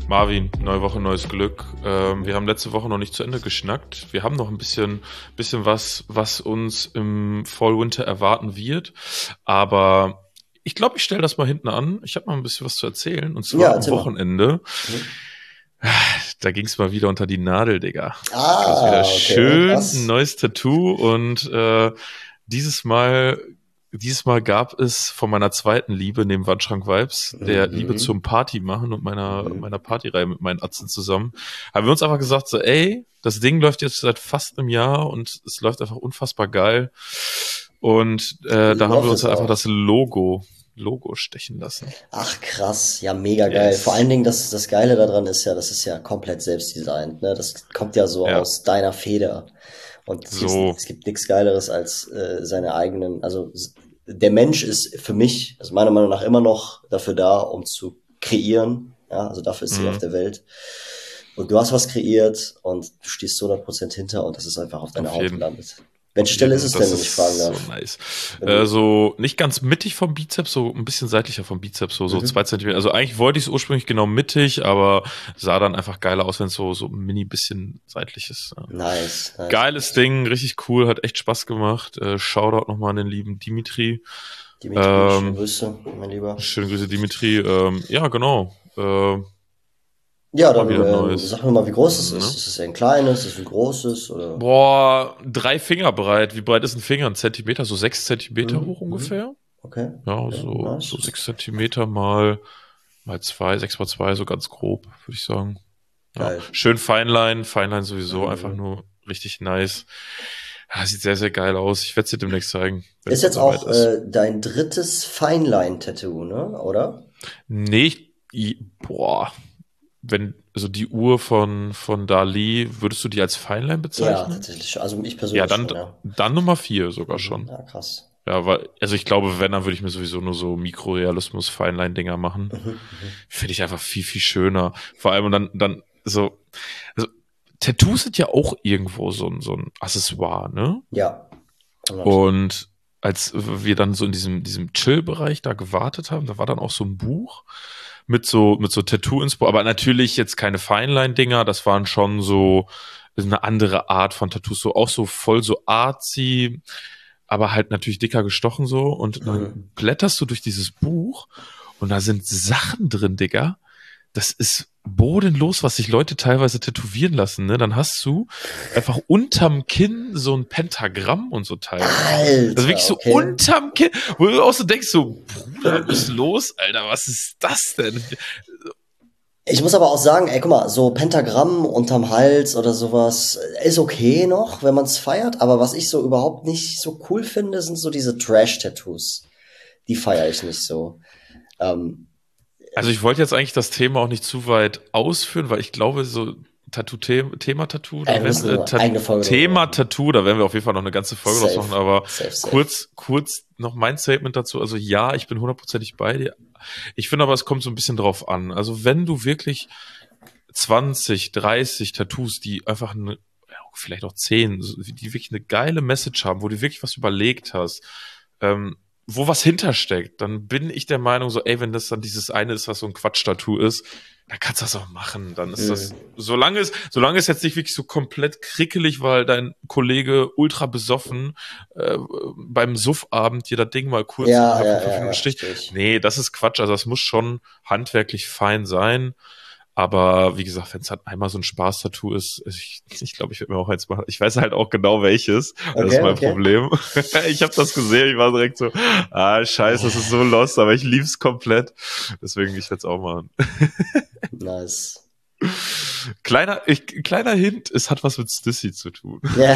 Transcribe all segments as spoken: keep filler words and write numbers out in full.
Marvin, neue Woche, neues Glück. Ähm, wir haben letzte Woche noch nicht zu Ende geschnackt. Wir haben noch ein bisschen, bisschen was, was uns im Fall-Winter erwarten wird. Aber ich glaube, ich stelle das mal hinten an. Ich habe mal ein bisschen was zu erzählen. Und zwar Ja, am erzähl mal. Wochenende. Mhm. Da ging es mal wieder unter die Nadel, Digga. Da gab es wieder Ah, okay, schön ein krass. neues Tattoo. Und äh, dieses Mal... Dieses Mal gab es von meiner zweiten Liebe, neben Wandschrank-Vibes, der Liebe Mhm. zum Party machen und meiner, Mhm. meiner Partyreihe mit meinen Atzen zusammen, haben wir uns einfach gesagt, so, ey, das Ding läuft jetzt seit fast einem Jahr und es läuft einfach unfassbar geil. Und äh, da haben wir Läuft uns es halt einfach auch. das Logo, Logo stechen lassen. Ach, krass. Ja, mega geil. Vor Yes. allen Dingen, das, das Geile daran ist ja, das ist ja komplett selbstdesignt, ne? Das kommt ja so Ja, aus deiner Feder. Und es gibt, so, es gibt nichts Geileres als äh, seine eigenen, also s- der Mensch ist für mich, also meiner Meinung nach immer noch dafür da, um zu kreieren. Ja, also dafür ist sie auf mh, der Welt. Und du hast was kreiert und du stehst zu hundert Prozent hinter und das ist einfach auf deiner auf Haut jeden. gelandet. Auf Welche Stelle ist jeden, es denn, das wenn ich fragen ist so darf? nice. Wenn Äh, du, so nicht ganz mittig vom Bizeps, so ein bisschen seitlicher vom Bizeps, so, so zwei mhm. Zentimeter. Also eigentlich wollte ich es ursprünglich genau mittig, aber sah dann einfach geiler aus, wenn es so, so ein mini bisschen seitlich ist. Ja. Nice, nice, Geiles nice. Ding, richtig cool, hat echt Spaß gemacht. Äh, Shoutout nochmal an den lieben Dimitri. Dimitri, schöne Ähm, Grüße, mein Lieber. schöne Grüße, Dimitri. Ähm, ja, genau. Äh, Ja, mal dann wieder ähm, Neues. sag mir mal, wie groß es ist. Ne? Ist es ein kleines, ist es ein großes oder? Boah, drei Finger breit. Wie breit ist ein Finger? Ein Zentimeter, so sechs Zentimeter Mhm, hoch mhm. ungefähr. Okay, Ja, okay, so, so nice. sechs Zentimeter mal, mal zwei, sechs mal zwei, so ganz grob, würde ich sagen. Ja, Geil. schön Feinlein, Feinlein sowieso, einfach Mhm. nur richtig nice. Ja, sieht sehr, sehr geil aus. Ich werde es dir demnächst zeigen, wenn es Ist dann jetzt soweit auch ist. äh, dein drittes Feinline-Tattoo, ne? Oder? Nee, ich, i- boah, wenn, also die Uhr von, von Dali, würdest du die als Feinlein Ja, bezeichnen? tatsächlich. schon. Also ich Ja, persönlich dann, schon, ja. dann Nummer vier sogar Mhm. schon. Ja, krass. Ja, weil, also ich glaube, wenn, dann würde ich mir sowieso nur so Mikrorealismus, Feinlein-Dinger machen. Mhm, mhm. Finde ich einfach viel, viel schöner. Vor allem und dann, dann so, also Tattoos sind ja auch irgendwo so ein, so ein Accessoire, ne? Ja, hundert. Und als wir dann so in diesem, diesem Chill-Bereich da gewartet haben, da war dann auch so ein Buch mit so, mit so Tattoo-Inspo, aber natürlich jetzt keine Feinline-Dinger, das waren schon so eine andere Art von Tattoos, so auch so voll so artsy, aber halt natürlich dicker gestochen so. Und dann Mhm. blätterst du durch dieses Buch und da sind Sachen drin, Digga. Das ist bodenlos, was sich Leute teilweise tätowieren lassen, ne? Dann hast du einfach unterm Kinn so ein Pentagramm und so teilweise. Also Alter, wirklich so okay. unterm Kinn, wo du auch so denkst, so, Bruder, was ist los, Alter? Was ist das denn? Ich muss aber auch sagen, ey, guck mal, so Pentagramm unterm Hals oder sowas äh, ist okay noch, wenn man es feiert, aber was ich so überhaupt nicht so cool finde, sind so diese Trash-Tattoos. Die feiere ich nicht so. Ähm, Also ich wollte jetzt eigentlich das Thema auch nicht zu weit ausführen, weil ich glaube, so Tattoo Thema Tattoo, ey, da wir werden müssen äh, eine Ta eigene Folge drüber Thema machen. Tattoo, da werden wir auf jeden Fall noch eine ganze Folge draus machen, Safe, aber safe, safe. kurz kurz noch mein Statement dazu. Also ja, ich bin hundertprozentig bei dir. Ich finde aber, es kommt so ein bisschen drauf an. Also wenn du wirklich zwanzig, dreißig Tattoos, die einfach eine, ja, vielleicht auch zehn, so- die wirklich eine geile Message haben, wo du wirklich was überlegt hast, ähm, wo was hintersteckt, dann bin ich der Meinung so, ey, wenn das dann dieses eine ist, was so ein Quatsch-Tattoo ist, dann kannst du das auch machen. Dann ist das, Mhm. solange es, solange es jetzt nicht wirklich so komplett krickelig, weil dein Kollege ultra besoffen äh, beim Suffabend dir das Ding mal kurz Ja, innerhalb von ja, fünf ja, Minuten ja, sticht. verstehe ich. Nee, das ist Quatsch. Also das muss schon handwerklich fein sein. Aber wie gesagt, wenn es halt einmal so ein Spaß-Tattoo ist, ich, ich glaube, ich würde mir auch eins machen. Ich weiß halt auch genau welches. Das ist Okay, mein okay. Problem. Ich habe das gesehen, ich war direkt so, ah, scheiße, das ist so lost, aber ich lieb's komplett. Deswegen, ich werde es auch machen. Nice. Kleiner, ich, kleiner Hint, es hat was mit Stissy zu tun. Ja.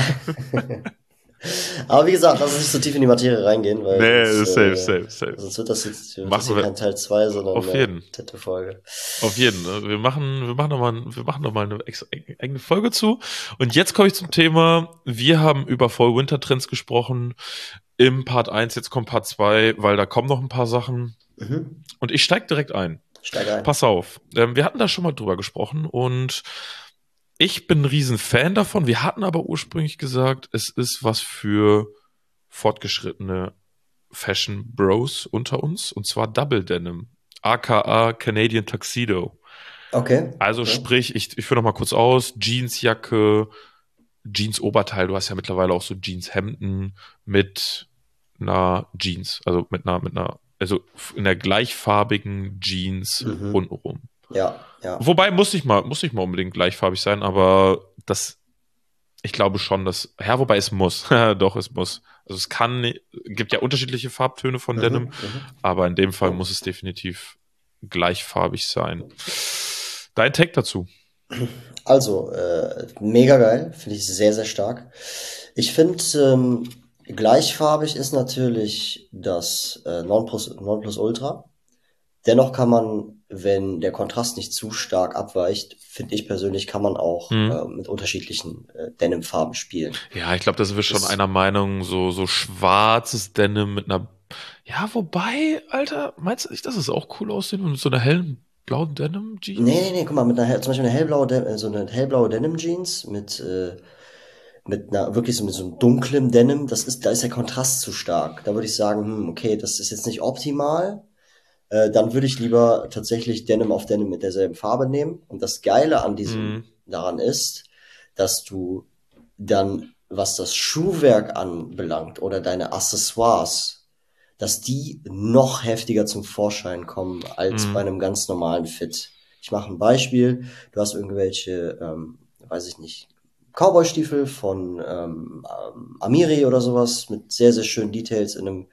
Aber wie gesagt, lass uns nicht so tief in die Materie reingehen, weil sonst, Nee, safe, äh, safe, safe. sonst wird das jetzt, wird das Machen hier wir kein Teil zwei, sondern auf eine jeden. Tattoo-Folge. Auf jeden. Ne? Wir machen, wir machen noch mal, wir machen noch mal eine ex- eigene Folge zu. Und jetzt komme ich zum Thema. Wir haben über Fall-Winter-Trends gesprochen im Part eins. Jetzt kommt Part zwei, weil da kommen noch ein paar Sachen. Mhm. Und ich steige direkt ein. Steig ein. Pass auf. Ähm, wir hatten da schon mal drüber gesprochen und ich bin ein riesen Fan davon. Wir hatten aber ursprünglich gesagt, es ist was für fortgeschrittene Fashion Bros unter uns. Und zwar Double Denim, aka Canadian Tuxedo. Okay, Also okay. sprich, ich, ich führe noch mal kurz aus, Jeansjacke, Jeans-Oberteil, du hast ja mittlerweile auch so Jeans-Hemden mit einer Jeans, also mit einer, mit einer, also in der gleichfarbigen Jeans Mhm. untenrum. Ja, ja. Wobei muss nicht mal, muss nicht mal unbedingt gleichfarbig sein, aber das, ich glaube schon, dass, ja, wobei es muss. Doch, es muss. Also es kann, gibt ja unterschiedliche Farbtöne von Denim, Mhm, mhm. aber in dem Fall muss es definitiv gleichfarbig sein. Dein Take dazu? Also, äh, mega geil, finde ich sehr, sehr stark. Ich finde, ähm, gleichfarbig ist natürlich das äh, Nonplus, Nonplusultra. Dennoch kann man, wenn der Kontrast nicht zu stark abweicht, finde ich persönlich, kann man auch Hm. äh, mit unterschiedlichen äh, Denim-Farben spielen. Ja, ich glaube, da sind wir schon Das, einer Meinung, so, so schwarzes Denim mit einer, ja, wobei, Alter, meinst du nicht, dass es auch cool aussieht mit so einer hellen blauen nee, nee, Denim-Jeans? nee, guck mal, mit einer, hell- zum Beispiel eine hellblaue, De äh, so eine hellblaue Denim-Jeans mit, äh, mit einer, wirklich so, mit so einem dunklen Denim, das ist, da ist der Kontrast zu stark. Da würde ich sagen, hm, okay, das ist jetzt nicht optimal. Äh, dann würde ich lieber tatsächlich Denim auf Denim mit derselben Farbe nehmen. Und das Geile an Hm, diesem daran ist, dass du dann, was das Schuhwerk anbelangt oder deine Accessoires, dass die noch heftiger zum Vorschein kommen als bei hm, einem ganz normalen Fit. Ich mache ein Beispiel. Du hast irgendwelche, ähm, weiß ich nicht, Cowboy-Stiefel von ähm, ähm, Amiri oder sowas mit sehr, sehr schönen Details in einem,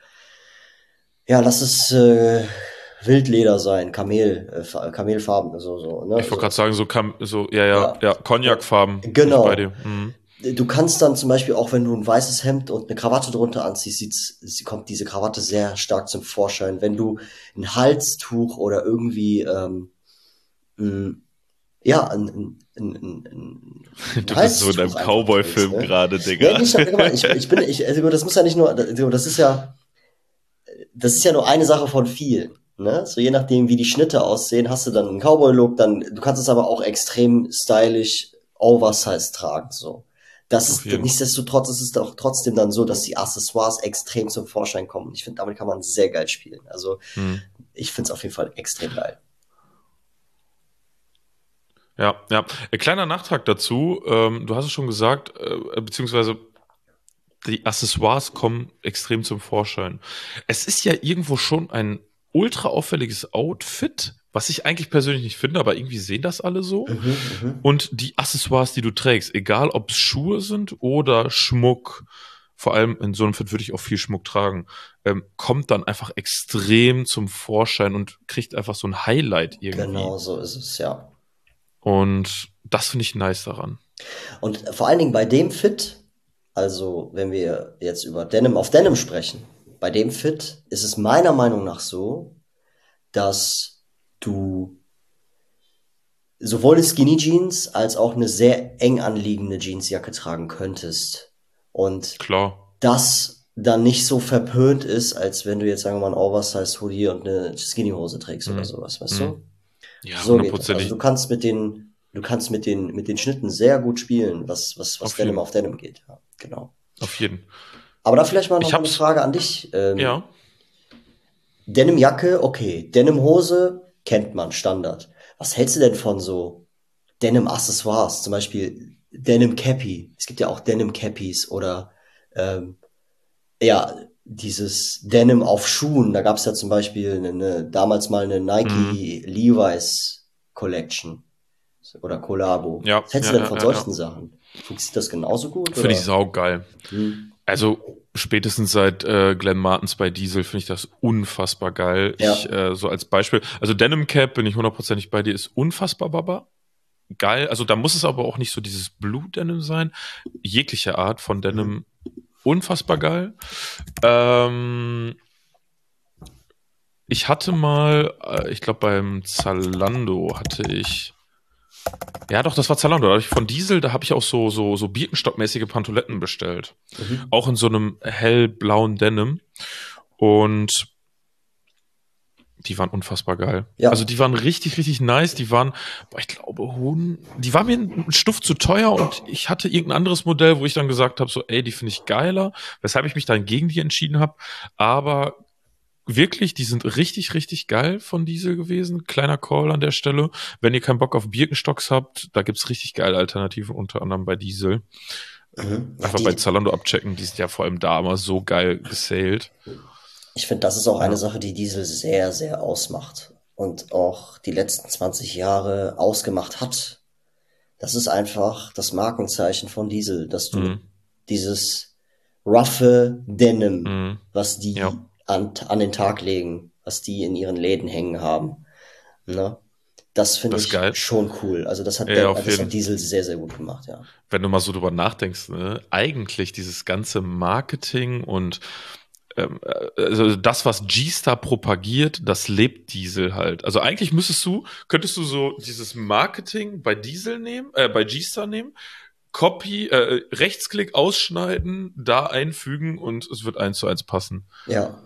ja, lass es äh, Wildleder sein, Kamel, äh, Fa- Kamelfarben, so, so, ne, ich wollte gerade sowas. sagen, so kam, so, ja, ja, Ja. ja, Und Cognac-Farben, bin ich bei genau. dir. Hm. Du kannst dann zum Beispiel auch, wenn du ein weißes Hemd und eine Krawatte drunter anziehst, sieht's, sie kommt diese Krawatte sehr stark zum Vorschein. Wenn du ein Halstuch oder irgendwie, ähm, ein, ja, ein, ein, ein, ein, ein Du bist so in Halstuch einem einfach trägst, Cowboy-Film ne? gerade, Nee, Digga. nicht, guck mal, ich, ich bin, ich, also das muss ja nicht nur, also das ist ja, das ist ja nur eine Sache von vielen. Ne? So je nachdem, wie die Schnitte aussehen, hast du dann einen Cowboy-Look, dann, du kannst es aber auch extrem stylisch oversized tragen, so. Das Auf ist, jeden. nichtsdestotrotz ist es doch trotzdem dann so, dass die Accessoires extrem zum Vorschein kommen. Ich finde, damit kann man sehr geil spielen. Also, Hm. ich finde es auf jeden Fall extrem geil. Ja, ja. Ein kleiner Nachtrag dazu. Ähm, du hast es schon gesagt, äh, beziehungsweise die Accessoires kommen extrem zum Vorschein. Es ist ja irgendwo schon ein ultra auffälliges Outfit, was ich eigentlich persönlich nicht finde, aber irgendwie sehen das alle so. Mhm, mhm. Und die Accessoires, die du trägst, egal ob es Schuhe sind oder Schmuck, vor allem in so einem Fit würde ich auch viel Schmuck tragen, ähm, kommt dann einfach extrem zum Vorschein und kriegt einfach so ein Highlight irgendwie. Genau so ist es, ja. Und das finde ich nice daran. Und vor allen Dingen bei dem Fit, also wenn wir jetzt über Denim auf Denim sprechen, bei dem Fit ist es meiner Meinung nach so, dass du sowohl eine Skinny Jeans als auch eine sehr eng anliegende Jeansjacke tragen könntest. Und Klar. das dann nicht so verpönt ist, als wenn du jetzt, sagen wir mal, ein Oversized Hoodie und eine Skinny Hose trägst oder Hm. sowas, weißt Hm. du? Ja, So geht das. Also du hundertprozentig. kannst mit den, du kannst mit den, mit den Schnitten sehr gut spielen, was, was, was Auf Denim jeden. auf Denim geht. Ja, genau. Auf jeden. Aber da vielleicht mal noch Ich mal eine hab's, Frage an dich. Ähm, ja, Denim-Jacke, okay. Denim-Hose kennt man, Standard. Was hältst du denn von so Denim-Accessoires? Zum Beispiel Denim-Cappy. Es gibt ja auch Denim-Cappies oder ähm, ja, dieses Denim auf Schuhen. Da gab es ja zum Beispiel eine, eine, damals mal eine hm, Nike Levi's Collection oder Collabo. ja, Was hältst du ja, denn ja, von ja, solchen ja. Sachen? Funktioniert das genauso gut Finde ich oder? saugeil. Hm. Also spätestens seit äh, Glenn Martens bei Diesel finde ich das unfassbar geil. Ich, Ja. äh, so als Beispiel, also Denim Cap bin ich hundertprozentig bei dir, ist unfassbar Baba. Geil. Also da muss es aber auch nicht so dieses Blue Denim sein. Jegliche Art von Mhm. Denim, unfassbar geil. Ähm, ich hatte mal, äh, ich glaube beim Zalando hatte ich. Ja, doch, das war Zalando. Da hab ich von Diesel, da habe ich auch so, so, so Birkenstock-mäßige Pantofletten bestellt. Mhm. Auch in so einem hellblauen Denim. Und die waren unfassbar geil. Also Ja. die waren richtig, richtig nice. Die waren, boah, ich glaube, hun, die waren mir ein Stuff zu teuer und ich hatte irgendein anderes Modell, wo ich dann gesagt habe, so, ey, die finde ich geiler, weshalb ich mich dann gegen die entschieden habe. Aber wirklich, die sind richtig, richtig geil von Diesel gewesen. Kleiner Call an der Stelle. Wenn ihr keinen Bock auf Birkenstocks habt, da gibt's richtig geile Alternativen, unter anderem bei Diesel. Mhm. Ja, Einfach bei die, Zalando abchecken, die sind ja vor allem da immer so geil gesailt. ich finde, das ist auch eine Ja. Sache, die Diesel sehr, sehr ausmacht und auch die letzten zwanzig Jahre ausgemacht hat. Das ist einfach das Markenzeichen von Diesel, dass du Mhm. dieses roughe Denim, Mhm. was Ja, die an, an den Tag legen, was die in ihren Läden hängen haben, ne? Das finde das ist ich geil. schon cool. Also das hat Ja, der, auf das hat jeden. Diesel sehr, sehr gut gemacht, ja. Wenn du mal so drüber nachdenkst, ne, eigentlich dieses ganze Marketing und ähm, äh, also das, was G-Star propagiert, das lebt Diesel halt. Also eigentlich müsstest du, könntest du so dieses Marketing bei Diesel nehmen, äh, bei G-Star nehmen, Copy, äh, Rechtsklick ausschneiden, da einfügen und es wird eins zu eins passen. Ja.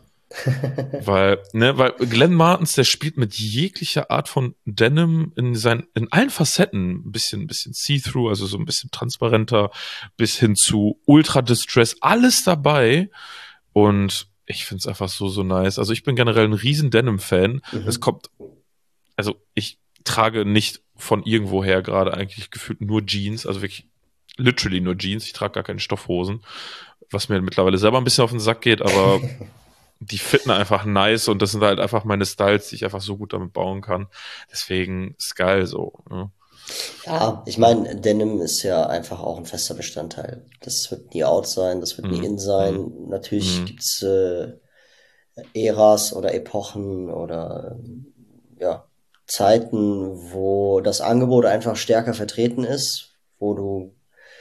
Weil, ne, weil Glenn Martens, der spielt mit jeglicher Art von Denim in seinen, in allen Facetten, ein bisschen, ein bisschen see-through, also so ein bisschen transparenter, bis hin zu Ultra Distress, alles dabei. Und ich find's einfach so, so nice. Also ich bin generell ein riesen Denim-Fan. Es Mhm. kommt, also ich trage nicht von irgendwoher gerade eigentlich gefühlt nur Jeans, also wirklich literally nur Jeans. Ich trage gar keine Stoffhosen, was mir mittlerweile selber ein bisschen auf den Sack geht, aber die fitten einfach nice und das sind halt einfach meine Styles, die ich einfach so gut damit bauen kann. Deswegen ist geil so. Ne? Ja, ich meine, Denim ist ja einfach auch ein fester Bestandteil. Das wird nie out sein, das wird nie Mhm. in Mhm. sein. Natürlich Mhm. gibt's äh, Äras oder Epochen oder ähm, ja, Zeiten, wo das Angebot einfach stärker vertreten ist, wo du,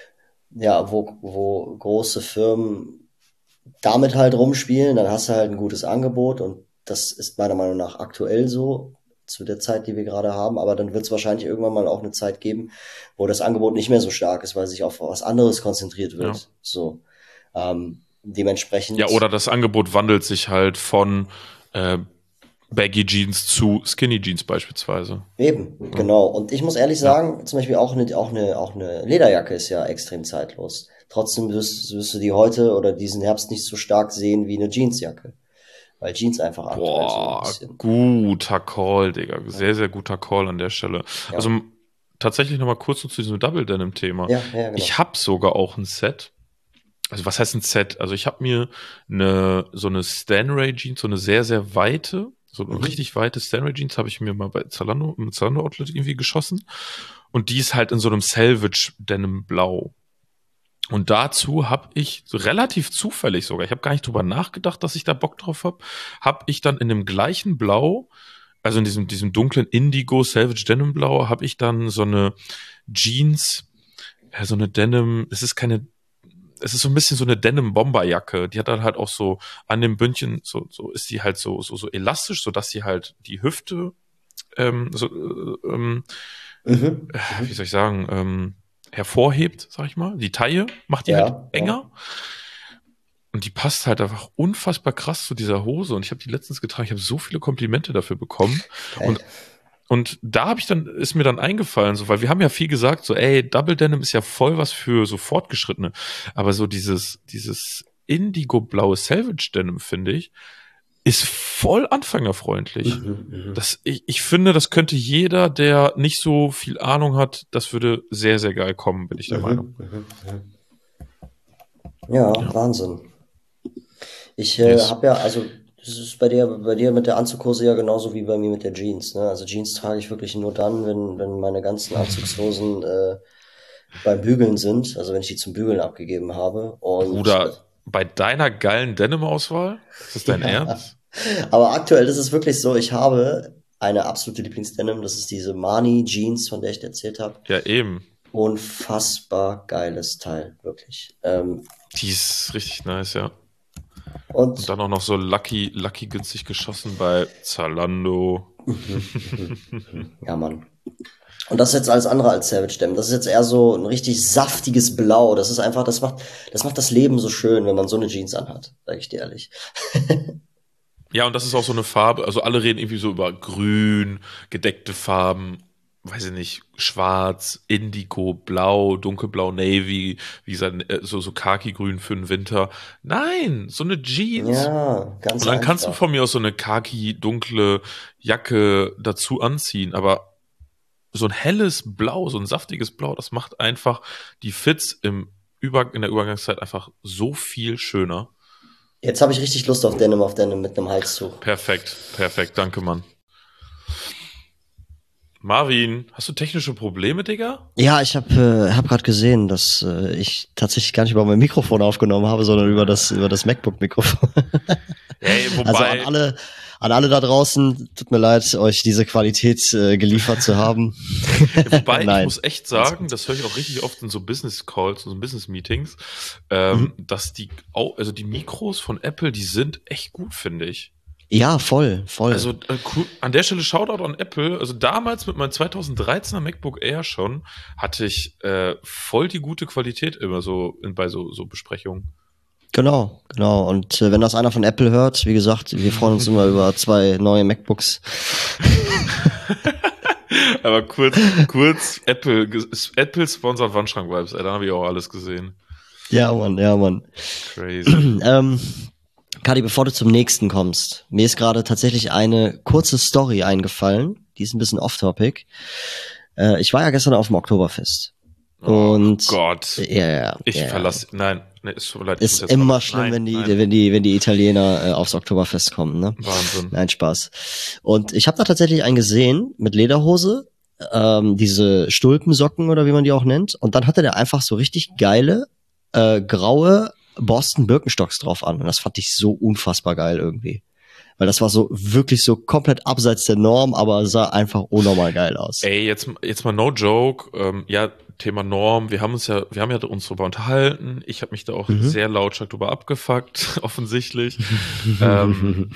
ja, wo, wo große Firmen damit halt rumspielen, dann hast du halt ein gutes Angebot und das ist meiner Meinung nach aktuell so zu der Zeit, die wir gerade haben, aber dann wird es wahrscheinlich irgendwann mal auch eine Zeit geben, wo das Angebot nicht mehr so stark ist, weil sich auf was anderes konzentriert Ja. wird. So, ähm, Ja, dementsprechend oder das Angebot wandelt sich halt von äh, Baggy Jeans zu Skinny Jeans beispielsweise. eben, Ja. genau. Und ich muss ehrlich Ja. sagen, zum Beispiel auch eine, auch eine, auch eine Lederjacke ist ja extrem zeitlos. Trotzdem wirst, wirst du die heute oder diesen Herbst nicht so stark sehen wie eine Jeansjacke, weil Jeans einfach aktuell so ein Boah, bisschen. guter Call, Digga. Ja, Sehr, sehr guter Call an der Stelle. Also ja, m- tatsächlich nochmal kurz zu diesem Double Denim-Thema. ja, ja, Ich genau. habe sogar auch ein Set. Also was heißt ein Set? Also ich habe mir eine so eine Stanray Jeans, so eine sehr, sehr weite, so eine Mhm. richtig weite Stanray Jeans habe ich mir mal bei Zalando, im Zalando Outlet irgendwie geschossen. Und die ist halt in so einem Selvage Denim Blau. Und dazu habe ich so relativ zufällig sogar, ich habe gar nicht drüber nachgedacht, dass ich da Bock drauf habe, habe ich dann in dem gleichen Blau, also in diesem, diesem dunklen Indigo Selvage Denim Blau, habe ich dann so eine Jeans, ja, so eine Denim, es ist keine, es ist so ein bisschen so eine Denim-Bomberjacke. Die hat dann halt auch so an dem Bündchen, so, so ist die halt so, so, so elastisch, so dass sie halt die Hüfte, ähm, so, äh, ähm, Mhm. wie Mhm. soll ich sagen, ähm, hervorhebt, sag ich mal. Die Taille macht die halt Ja, ja. enger. Und die passt halt einfach unfassbar krass zu dieser Hose. Und ich habe die letztens getragen. Ich habe so viele Komplimente dafür bekommen. Geil. Und und da habe ich dann, ist mir dann eingefallen, so, weil wir haben ja viel gesagt, so, ey, Double Denim ist ja voll was für so Fortgeschrittene. Aber so dieses, dieses Indigo-blaue Selvage Denim, finde ich, ist voll anfängerfreundlich. Mhm. Mhm. Das, ich, ich finde, das könnte jeder, der nicht so viel Ahnung hat, das würde sehr, sehr geil kommen, bin ich der Meinung. Mhm. Mhm. Mhm. Ja, Ja, Wahnsinn. Ich äh, yes. habe ja, also das ist bei dir, bei dir mit der Anzughose ja genauso wie bei mir mit der Jeans, ne? Also Jeans trage ich wirklich nur dann, wenn, wenn meine ganzen Anzugshosen äh, beim Bügeln sind, also wenn ich die zum Bügeln abgegeben habe. Und Bruder, bei deiner geilen Denim-Auswahl, ist das äh, dein ja, Ernst? aber aktuell ist es wirklich so, ich habe eine absolute Lieblingsdenim, das ist diese Marni Jeans, von der ich dir erzählt habe. Ja, eben. Unfassbar geiles Teil, wirklich. Ähm, Die ist richtig nice, ja. Und und dann auch noch so lucky, lucky günstig geschossen bei Zalando. mhm, mhm, mhm. Ja, Mann. Und das ist jetzt alles andere als Savage Dam. Das ist jetzt eher so ein richtig saftiges Blau. Das ist einfach, das macht, das macht das Leben so schön, wenn man so eine Jeans anhat, sag ich dir ehrlich. Ja, und das ist auch so eine Farbe, also alle reden irgendwie so über grün, gedeckte Farben, weiß ich nicht, schwarz, Indigo, blau, dunkelblau, Navy, wie gesagt, äh, so, so Khaki-grün für den Winter. Nein, so eine Jeans. Ja, ganz Und dann kannst du einfach. von mir aus so eine Khaki-dunkle Jacke dazu anziehen, aber so ein helles Blau, so ein saftiges Blau, das macht einfach die Fits im Über in der Übergangszeit einfach so viel schöner. Jetzt habe ich richtig Lust auf Denim, auf Denim mit einem Halstuch. Perfekt, perfekt, danke, Mann. Marvin, hast du technische Probleme, Digga? Ja, ich habe äh, hab gerade gesehen, dass äh, ich tatsächlich gar nicht über mein Mikrofon aufgenommen habe, sondern über das über das MacBook-Mikrofon. Ey, wobei, Also an alle, an alle da draußen, tut mir leid, euch diese Qualität äh, geliefert zu haben. wobei Nein. ich muss echt sagen, das höre ich auch richtig oft in so Business Calls, so Business Meetings, ähm, Mhm. dass die, au- also die Mikros von Apple, die sind echt gut, finde ich. Ja, voll, voll. Also äh, cool. An der Stelle Shoutout an Apple. Also damals mit meinem zweitausenddreizehner MacBook Air schon hatte ich äh, voll die gute Qualität immer so in, bei so, so Besprechungen. Genau, genau. Und äh, wenn das einer von Apple hört, wie gesagt, wir freuen uns immer über zwei neue MacBooks. Aber kurz, kurz Apple, Apple sponsert Wandschrank-Vibes, ey, da habe ich auch alles gesehen. Ja, Mann, ja, Mann. Crazy. ähm, Kadi, bevor du zum nächsten kommst, mir ist gerade tatsächlich eine kurze Story eingefallen. Die ist ein bisschen off-topic. Äh, ich war ja gestern auf dem Oktoberfest. Oh Und Gott. ja, ja, Ich ja. verlasse, nein, nee, ist so leid. ich Ist muss jetzt immer raus. schlimm, Nein, wenn die, nein. wenn die, wenn die Italiener äh, aufs Oktoberfest kommen, ne? Wahnsinn. Nein, Spaß. Und ich habe da tatsächlich einen gesehen mit Lederhose, ähm, diese Stulpensocken oder wie man die auch nennt. Und dann hatte der einfach so richtig geile, äh, graue Boston Birkenstocks drauf an. Und das fand ich so unfassbar geil irgendwie. Weil das war so wirklich so komplett abseits der Norm, aber sah einfach unnormal geil aus. Ey, jetzt, jetzt mal no joke. Ähm, ja, Thema Norm. Wir haben uns ja, wir haben ja uns darüber unterhalten. Ich habe mich da auch Mhm. sehr lautstark drüber abgefuckt, offensichtlich. ähm,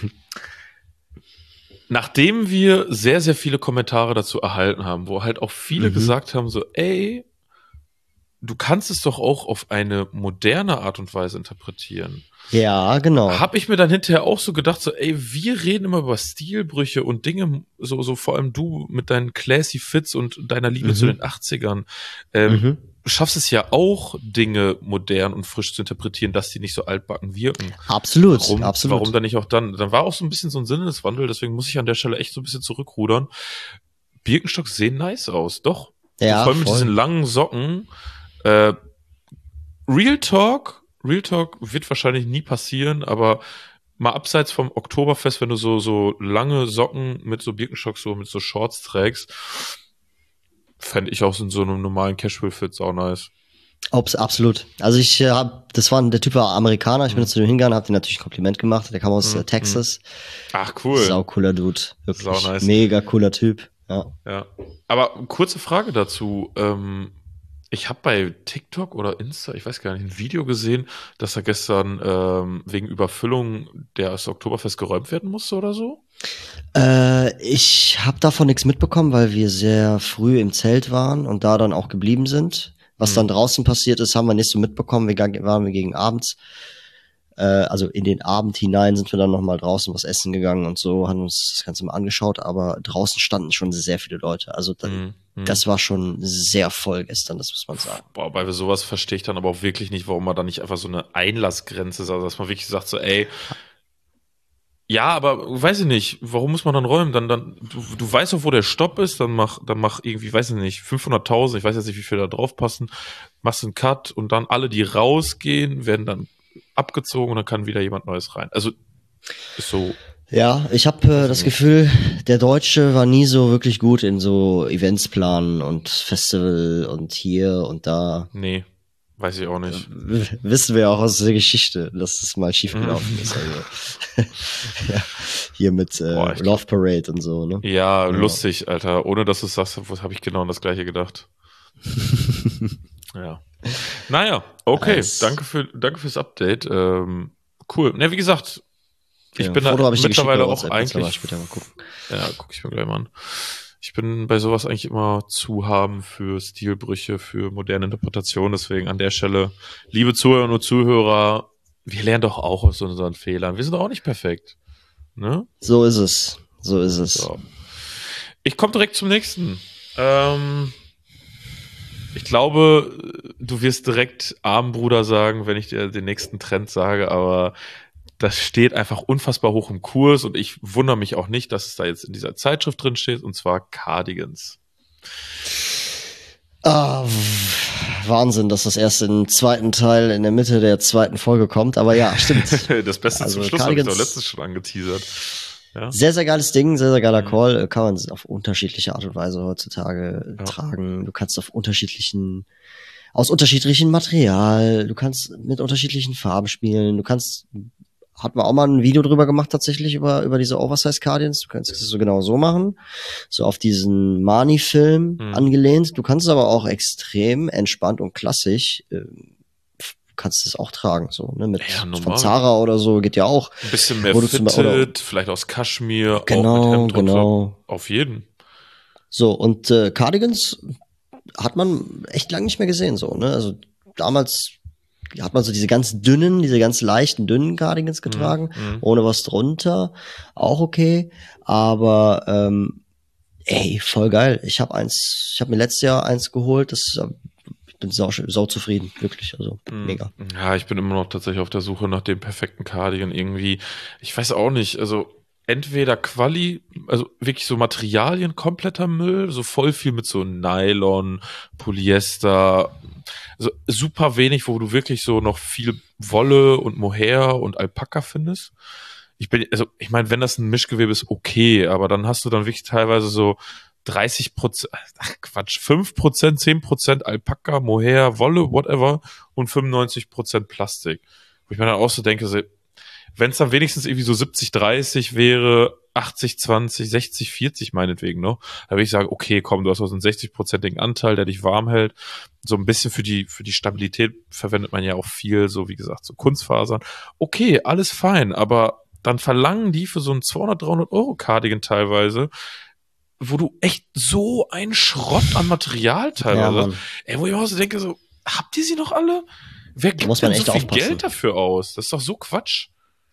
nachdem wir sehr, sehr viele Kommentare dazu erhalten haben, wo halt auch viele Mhm. gesagt haben, so, ey, du kannst es doch auch auf eine moderne Art und Weise interpretieren. Ja, genau. Hab ich mir dann hinterher auch so gedacht, so, ey, wir reden immer über Stilbrüche und Dinge, so, so vor allem du mit deinen classy Fits und deiner Liebe Mhm. zu den achtzigern, ähm, Mhm. du schaffst es ja auch, Dinge modern und frisch zu interpretieren, dass die nicht so altbacken wirken. Absolut, Warum, absolut. warum dann nicht auch dann? Dann war auch so ein bisschen so ein Sinneswandel, deswegen muss ich an der Stelle echt so ein bisschen zurückrudern. Birkenstocks sehen nice aus, doch. Ja, so, vor allem mit voll. diesen langen Socken. Äh, Real Talk, Real Talk wird wahrscheinlich nie passieren, aber mal abseits vom Oktoberfest, wenn du so, so lange Socken mit so Birkenstocks, so mit so Shorts trägst, fände ich auch in so einem normalen Casual-Fit auch nice. Ob's, absolut. Also ich äh, hab, das war der Typ war Amerikaner, ich bin Mhm. jetzt zu dem hingegangen, hab dir natürlich ein Kompliment gemacht, der kam aus Mhm. äh, Texas. Ach, cool. Sau cooler Dude, wirklich. Sau nice. Mega cooler Typ. Ja. Ja. Aber kurze Frage dazu. Ähm, ich habe bei TikTok oder Insta, ich weiß gar nicht, ein Video gesehen, dass er gestern ähm, wegen Überfüllung das Oktoberfest geräumt werden musste oder so. Äh, ich habe davon nichts mitbekommen, weil wir sehr früh im Zelt waren und da dann auch geblieben sind. Was Mhm. dann draußen passiert ist, haben wir nicht so mitbekommen. Wir gang- waren wir gegen abends. Äh, also in den Abend hinein sind wir dann nochmal draußen was essen gegangen und so, haben uns das Ganze mal angeschaut, aber draußen standen schon sehr viele Leute. Also da, Mhm. Mhm. das war schon sehr voll gestern, das muss man sagen. Boah, bei sowas verstehe ich dann aber auch wirklich nicht, warum man da nicht einfach so eine Einlassgrenze sagt, dass man wirklich sagt so, ey, ja, aber weiß ich nicht, warum muss man dann räumen? Dann, dann, du, du weißt doch, wo der Stopp ist, dann mach, dann mach irgendwie, weiß ich nicht, fünfhunderttausend, ich weiß jetzt nicht, wie viel da drauf passen, machst einen Cut und dann alle, die rausgehen, werden dann abgezogen und dann kann wieder jemand Neues rein. Also, ist so, Ja, ich habe äh, das nicht. Gefühl, der Deutsche war nie so wirklich gut in so Events planen und Festival und hier und da. nee, weiß ich auch nicht. W- Wissen wir auch aus der Geschichte, dass das mal schiefgelaufen ist. Also. Ja, hier mit äh, Boah, ich- Love Parade und so, ne? Ja, lustig, Alter. Ohne dass du es sagst, habe ich genau an das Gleiche gedacht. Ja. Naja, okay. Nice. Danke für, danke fürs Update. Ähm, cool. Ne, wie gesagt, ich Ja, bin Foto da hab ich dir geschickt mittlerweile bei auch WhatsApp, kannst du mal eigentlich. später mal gucken. Ja, gucke ich mir gleich mal an. Ich bin bei sowas eigentlich immer zu haben für Stilbrüche, für moderne Interpretationen. Deswegen an der Stelle, liebe Zuhörerinnen und Zuhörer, wir lernen doch auch aus unseren Fehlern. Wir sind doch auch nicht perfekt. Ne? So ist es. So ist es. So. Ich komme direkt zum nächsten. Ähm, ich glaube, du wirst direkt Armbruder sagen, wenn ich dir den nächsten Trend sage, aber das steht einfach unfassbar hoch im Kurs und ich wundere mich auch nicht, dass es da jetzt in dieser Zeitschrift drin steht, und zwar Cardigans. Ah, Wahnsinn, dass das erst im zweiten Teil in der Mitte der zweiten Folge kommt, aber ja, stimmt. Das Beste also, zum Schluss habe ich doch letztens schon angeteasert. Ja. Sehr, sehr geiles Ding, sehr, sehr geiler mhm. Call. Kann man auf unterschiedliche Art und Weise heutzutage ja. tragen. Du kannst auf unterschiedlichen, aus unterschiedlichem Material, du kannst mit unterschiedlichen Farben spielen, du kannst, hat man auch mal ein Video drüber gemacht tatsächlich über über diese Oversize Cardigans. Du kannst es so genau so machen, so auf diesen Marni-Film mhm. angelehnt. Du kannst es aber auch extrem entspannt und klassisch, äh, kannst es auch tragen, so, ne, mit ja, von Zara oder so, geht ja auch. Ein bisschen mehr fitted, oder, vielleicht aus Kaschmir, genau, auch mit Hemd genau. Und so. Auf jeden. So, und äh, Cardigans hat man echt lange nicht mehr gesehen, so, ne, also damals hat man so diese ganz dünnen, diese ganz leichten, dünnen Cardigans getragen, mhm. ohne was drunter, auch okay, aber ähm, ey, voll geil. Ich habe eins, ich habe mir letztes Jahr eins geholt, das ich bin sau, sau zufrieden, wirklich, also mhm. mega. Ja, ich bin immer noch tatsächlich auf der Suche nach dem perfekten Cardigan irgendwie. Ich weiß auch nicht, also entweder Quali, also wirklich so Materialien, kompletter Müll, so voll viel mit so Nylon, Polyester, also super wenig, wo du wirklich so noch viel Wolle und Mohair und Alpaka findest. Ich bin, also ich meine, wenn das ein Mischgewebe ist, okay, aber dann hast du dann wirklich teilweise so dreißig Prozent, ach Quatsch, fünf Prozent, zehn Prozent Alpaka, Mohair, Wolle, whatever und fünfundneunzig Prozent Plastik. Wo ich mir dann auch so denke, so, wenn es dann wenigstens irgendwie so siebzig dreißig wäre, achtzig zwanzig, sechzig vierzig meinetwegen noch, da würde ich sagen, okay, komm, du hast also einen sechzig-prozentigen Anteil, der dich warm hält. So ein bisschen für die für die Stabilität verwendet man ja auch viel, so wie gesagt, so Kunstfasern. Okay, alles fein, aber dann verlangen die für so einen zweihundert, dreihundert Euro Cardigan teilweise, wo du echt so einen Schrott an Material teilweise, ja, ey, wo ich auch so denke, so, habt ihr sie noch alle? Wer gibt denn so viel aufpassen. Geld dafür aus? Das ist doch so Quatsch.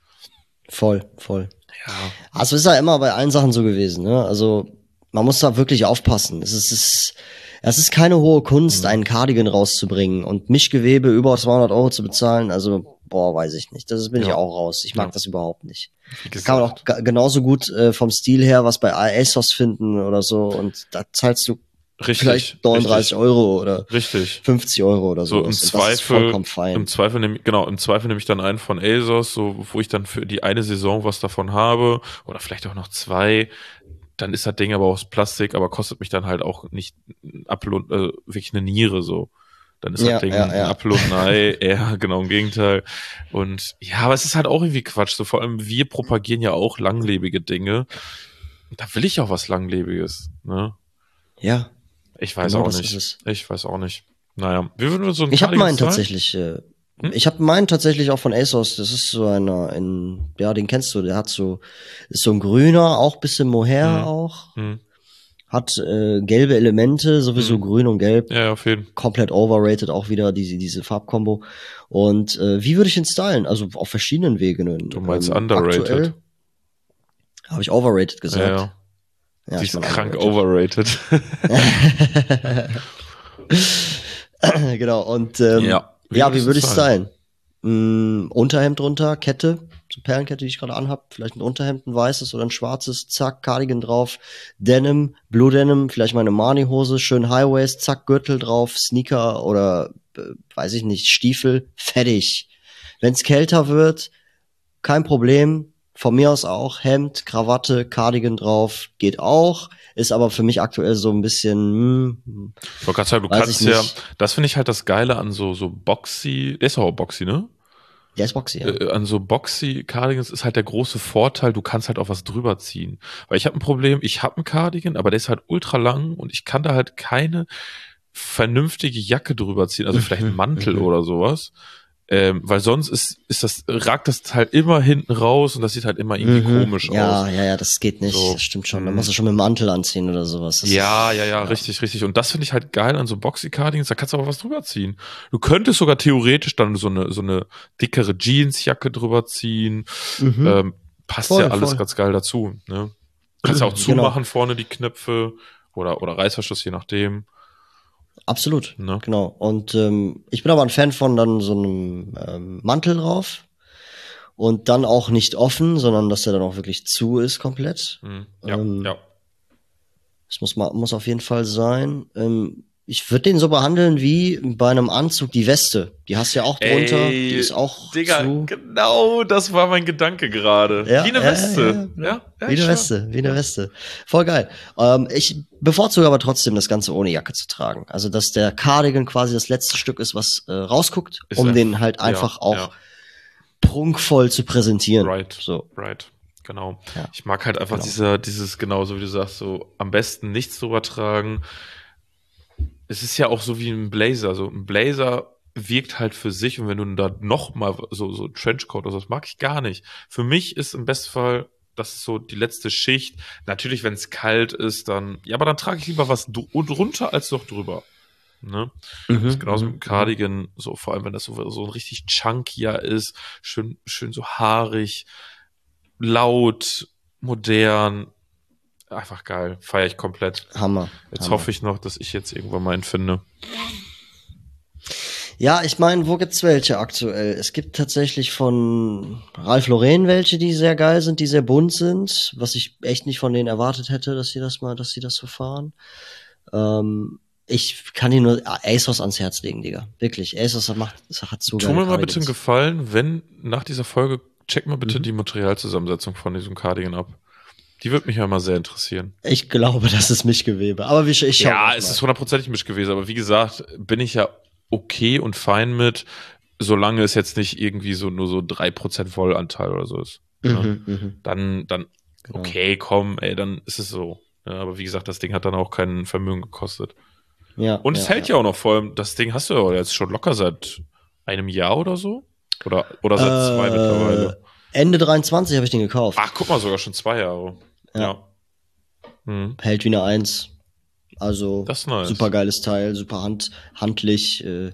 Voll, voll. Ja. Also ist ja immer bei allen Sachen so gewesen, ne? Also man muss da wirklich aufpassen. Es ist, es ist, es ist keine hohe Kunst, mhm. einen Cardigan rauszubringen und Mischgewebe über zweihundert Euro zu bezahlen. Also boah, weiß ich nicht. Das bin ja. ich auch raus. Ich mag ja. das überhaupt nicht. Das kann man auch g- genauso gut äh, vom Stil her was bei ASOS finden oder so, und da zahlst du richtig, vielleicht neununddreißig richtig. Euro oder richtig. fünfzig Euro oder so. So im Zweifel, im Zweifel nehme genau, im Zweifel nehme ich dann einen von ASOS, so wo ich dann für die eine Saison was davon habe oder vielleicht auch noch zwei. Dann ist das Ding aber aus Plastik, aber kostet mich dann halt auch nicht ein Apfel und äh, wirklich eine Niere so. Dann ist ja, das Ding ja, ja. ein Apfel und ein Ei, ja, genau im Gegenteil. Und ja, aber es ist halt auch irgendwie Quatsch. So vor allem wir propagieren ja auch langlebige Dinge. Da will ich auch was Langlebiges, ne? Ja. Ich weiß genau auch nicht. Ich weiß auch nicht. Naja, wir würden so ein Ich habe meinen tatsächlich, äh, hm? ich habe meinen tatsächlich auch von ASOS. Das ist so einer, in, ja, den kennst du. Der hat so, ist so ein grüner, auch bisschen Mohair hm. auch. Hm. Hat äh, gelbe Elemente, sowieso hm. grün und gelb. Ja, auf jeden Fall. Komplett overrated auch wieder, diese diese Farbkombo. Und äh, wie würde ich ihn stylen? Also auf verschiedenen Wegen. Du meinst ähm, underrated? Habe ich overrated gesagt. Ja, ja. Ja, die ist krank overrated. Genau, und ähm, ja, wie, ja, wie würde ich es stylen? Mm, Unterhemd drunter, Kette, so Perlenkette, die ich gerade anhab, vielleicht ein Unterhemd, ein weißes oder ein schwarzes, zack, Cardigan drauf, Denim, Blue Denim, vielleicht meine Marni-Hose, schön High-Waist, zack, Gürtel drauf, Sneaker oder, äh, weiß ich nicht, Stiefel, fertig. Wenn's kälter wird, kein Problem. Von mir aus auch Hemd, Krawatte, Cardigan drauf, geht auch, ist aber für mich aktuell so ein bisschen, hm, ich wollte gerade sagen, du kannst ja, das finde ich halt das Geile an so so Boxy, der ist auch Boxy, ne? Der ist Boxy, ja. Äh, an so Boxy Cardigans ist halt der große Vorteil, du kannst halt auch was drüber ziehen. Weil ich habe ein Problem, ich habe einen Cardigan, aber der ist halt ultra lang und ich kann da halt keine vernünftige Jacke drüber ziehen, also vielleicht einen Mantel oder sowas. Ähm, weil sonst ist, ist das, ragt das halt immer hinten raus und das sieht halt immer irgendwie mhm. komisch ja, aus. Ja, ja, ja, das geht nicht. So. Das stimmt schon. Da musst du schon mit dem Mantel anziehen oder sowas. Das ja, ist, ja, ja, ja, richtig, richtig. Und das finde ich halt geil an so Boxy-Cardigans, da kannst du aber was drüber ziehen. Du könntest sogar theoretisch dann so eine, so eine dickere Jeansjacke drüber ziehen. Mhm. Ähm, passt voll, ja alles voll. Ganz geil dazu, ne? Kannst ja auch zumachen genau. vorne die Knöpfe. Oder, oder Reißverschluss, je nachdem. Absolut, Ne? genau. Und ähm, ich bin aber ein Fan von dann so einem ähm, Mantel drauf und dann auch nicht offen, sondern dass der dann auch wirklich zu ist komplett. Mhm. Ja, Ähm, ja. Das muss mal, muss auf jeden Fall sein. Ähm, ich würde den so behandeln wie bei einem Anzug die Weste. Die hast du ja auch drunter, Ey, die ist auch Digga, zu. genau das war mein Gedanke gerade. Ja, Wie eine ja, ja, Weste. genau. Ja, ja, Wie ich eine schwör. Weste, wie eine Ja. Weste. Voll geil. Ähm, ich bevorzuge aber trotzdem, das Ganze ohne Jacke zu tragen. Also, dass der Cardigan quasi das letzte Stück ist, was äh, rausguckt, Ist um ein- den halt ja, einfach auch ja. prunkvoll zu präsentieren. Right, So. right, genau. Ja, Ich mag halt einfach genau. dieser, dieses, genauso wie du sagst, so am besten nichts drüber tragen. Es ist ja auch so wie ein Blazer. So ein Blazer wirkt halt für sich und wenn du da noch mal so, so Trenchcoat oder so, das mag ich gar nicht. Für mich ist im Bestfall, das ist so die letzte Schicht. Natürlich, wenn es kalt ist, dann, ja, aber dann trage ich lieber was drunter als noch drüber. Ne? Mhm, Das ist genauso mhm, mit dem Cardigan, so vor allem wenn das so, so ein richtig chunkier ist, schön, schön so haarig, laut, modern, einfach geil, feiere ich komplett. Hammer. Jetzt Hammer. hoffe ich noch, dass ich jetzt irgendwann mal einen finde. Ja, ich meine, wo gibt's welche aktuell? Es gibt tatsächlich von Ralph Lauren welche, die sehr geil sind, die sehr bunt sind, was ich echt nicht von denen erwartet hätte, dass sie das mal, dass sie das so fahren. Ähm, ich kann dir nur ASOS ans Herz legen, Digga. Wirklich. ASOS macht, hat so Tu geile mir mal bitte einen Cardigans. Gefallen, wenn nach dieser Folge, check mal bitte Mhm. die Materialzusammensetzung von diesem Cardigan ab. Die würde mich ja mal sehr interessieren. Ich glaube, das ist Mischgewebe. Aber wie, ich schau Ja, grad es mal. ist hundertprozentig Misch gewesen, aber wie gesagt, bin ich ja okay und fein mit, solange es jetzt nicht irgendwie so nur so drei Prozent Vollanteil oder so ist. Ne? Mhm, mhm. Dann, dann, Genau. okay, komm, ey, dann ist es so. Ja, aber wie gesagt, das Ding hat dann auch kein Vermögen gekostet. Ja, Und es hält ja. auch noch, vor allem, das Ding hast du ja jetzt schon locker seit einem Jahr oder so. Oder, oder seit zwei Äh, mittlerweile. Ende dreiundzwanzig habe ich den gekauft. Ach, guck mal, sogar schon zwei Jahre. Ja. Ja. Hm. Hält wie eine Eins. Also Das ist nice. super geiles Teil, super hand, handlich, äh,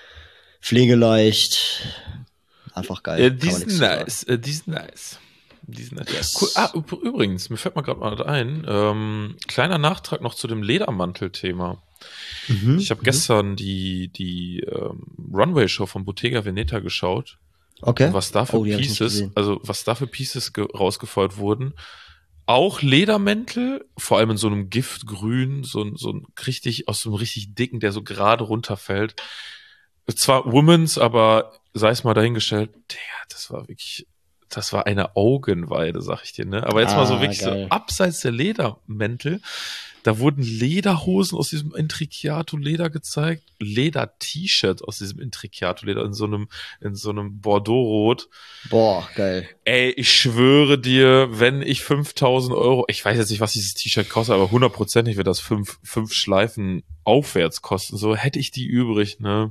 pflegeleicht. Einfach geil. Ja, kann die man sind nichts zu sagen. nice. Äh, die sind nice. Die sind nice. Yes. Cool. Ah, üb- übrigens, mir fällt mal gerade mal ein, ähm, kleiner Nachtrag noch zu dem Ledermantel-Thema. Mhm. Ich habe gestern die, die ähm, Runway-Show von Bottega Veneta geschaut. Okay. Und was da für Oh, die hab ich nicht Pieces, gesehen. also was da für Pieces ge- rausgefeuert wurden. Auch Ledermäntel, vor allem in so einem Giftgrün, so, ein- so ein richtig, aus so einem richtig dicken, der so gerade runterfällt. Zwar Womans, aber sei es mal dahingestellt, der, das war wirklich, das war eine Augenweide, sag ich dir, ne? Aber jetzt mal so Ah, wirklich geil. so abseits der Ledermäntel, da wurden Lederhosen aus diesem Intricato-Leder gezeigt, Leder-T-Shirt aus diesem Intricato-Leder in so einem, in so einem Bordeaux-Rot. Boah, geil. Ey, ich schwöre dir, wenn ich fünftausend Euro, ich weiß jetzt nicht, was dieses T-Shirt kostet, aber hundertprozentig wird das fünf, fünf Schleifen aufwärts kosten. So hätte ich die übrig, ne?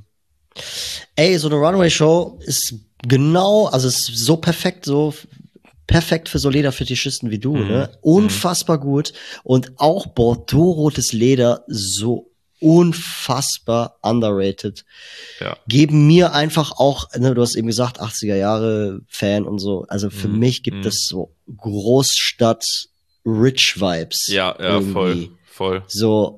Ey, so eine Runway-Show ist genau, also ist so perfekt, so f- perfekt für so Lederfetischisten wie du, Mhm. ne? Unfassbar gut. Und auch Bordeaux-rotes Leder so unfassbar underrated. Ja. Geben mir einfach auch, ne, du hast eben gesagt, achtziger Jahre Fan und so. Also für Mhm. mich gibt Mhm. es so Großstadt-Rich-Vibes. Ja, ja, irgendwie. voll, voll. So,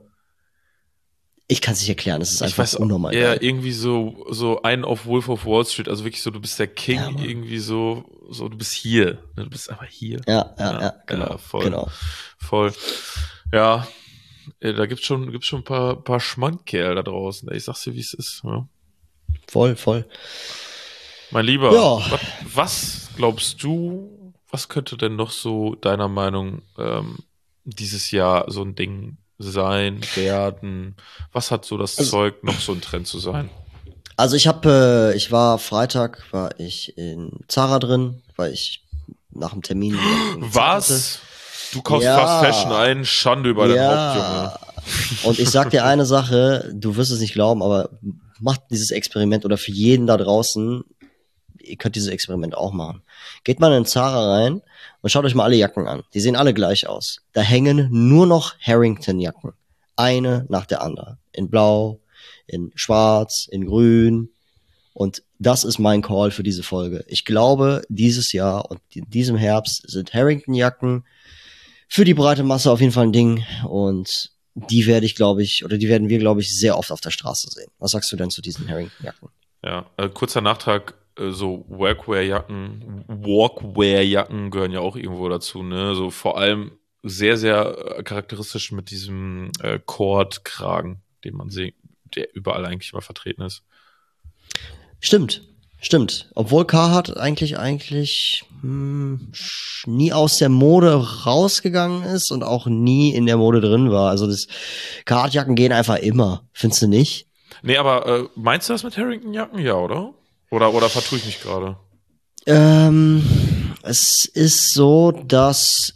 ich kann es nicht erklären, es ist Ich einfach weiß, unnormal ja, geil. irgendwie so, so ein auf Wolf of Wall Street, also wirklich so, du bist der King, Ja, Mann. irgendwie so, so, du bist hier, ne? Du bist einfach hier. Ja, ja, ja, genau, voll, genau. voll. Ja, äh, da gibt's schon, gibt's schon ein paar, paar Schmandkerl da draußen. Ey, ich sag's dir, wie es ist. Ja. Voll, voll. Mein Lieber, Ja. was, was glaubst du, was könnte denn noch so deiner Meinung ähm, dieses Jahr so ein Ding sein, werden? Was hat so das Also- Zeug, noch so ein Trend zu sein? Also ich habe, äh, ich war Freitag, war ich in Zara drin, weil ich nach dem Termin irgendwie Zeit hatte. Was? Du kaufst Ja. Fast Fashion ein, Schande über dein Haupt, Junge. Und ich sag dir eine Sache, du wirst es nicht glauben, aber macht dieses Experiment oder für jeden da draußen, ihr könnt dieses Experiment auch machen. Geht mal in Zara rein und schaut euch mal alle Jacken an. Die sehen alle gleich aus. Da hängen nur noch Harrington-Jacken. Eine nach der anderen. In blau, in schwarz, in grün. Und das ist mein Call für diese Folge. Ich glaube, dieses Jahr und in diesem Herbst sind Harrington-Jacken für die breite Masse auf jeden Fall ein Ding. Und die werde ich, glaube ich, oder die werden wir, glaube ich, sehr oft auf der Straße sehen. Was sagst du denn zu diesen Harrington-Jacken? Ja, äh, kurzer Nachtrag, äh, so Workwear-Jacken, Walkwear-Jacken gehören ja auch irgendwo dazu, ne? So vor allem sehr, sehr äh, charakteristisch mit diesem äh, Cord-Kragen, den man sieht, der überall eigentlich mal vertreten ist. Stimmt, stimmt. Obwohl Carhartt eigentlich eigentlich hm, nie aus der Mode rausgegangen ist und auch nie in der Mode drin war. Also das Carhartt-Jacken gehen einfach immer, findest du nicht? Nee, aber äh, meinst du das mit Harrington-Jacken? Ja, oder? Oder, oder vertue ich mich gerade? Ähm, es ist so, dass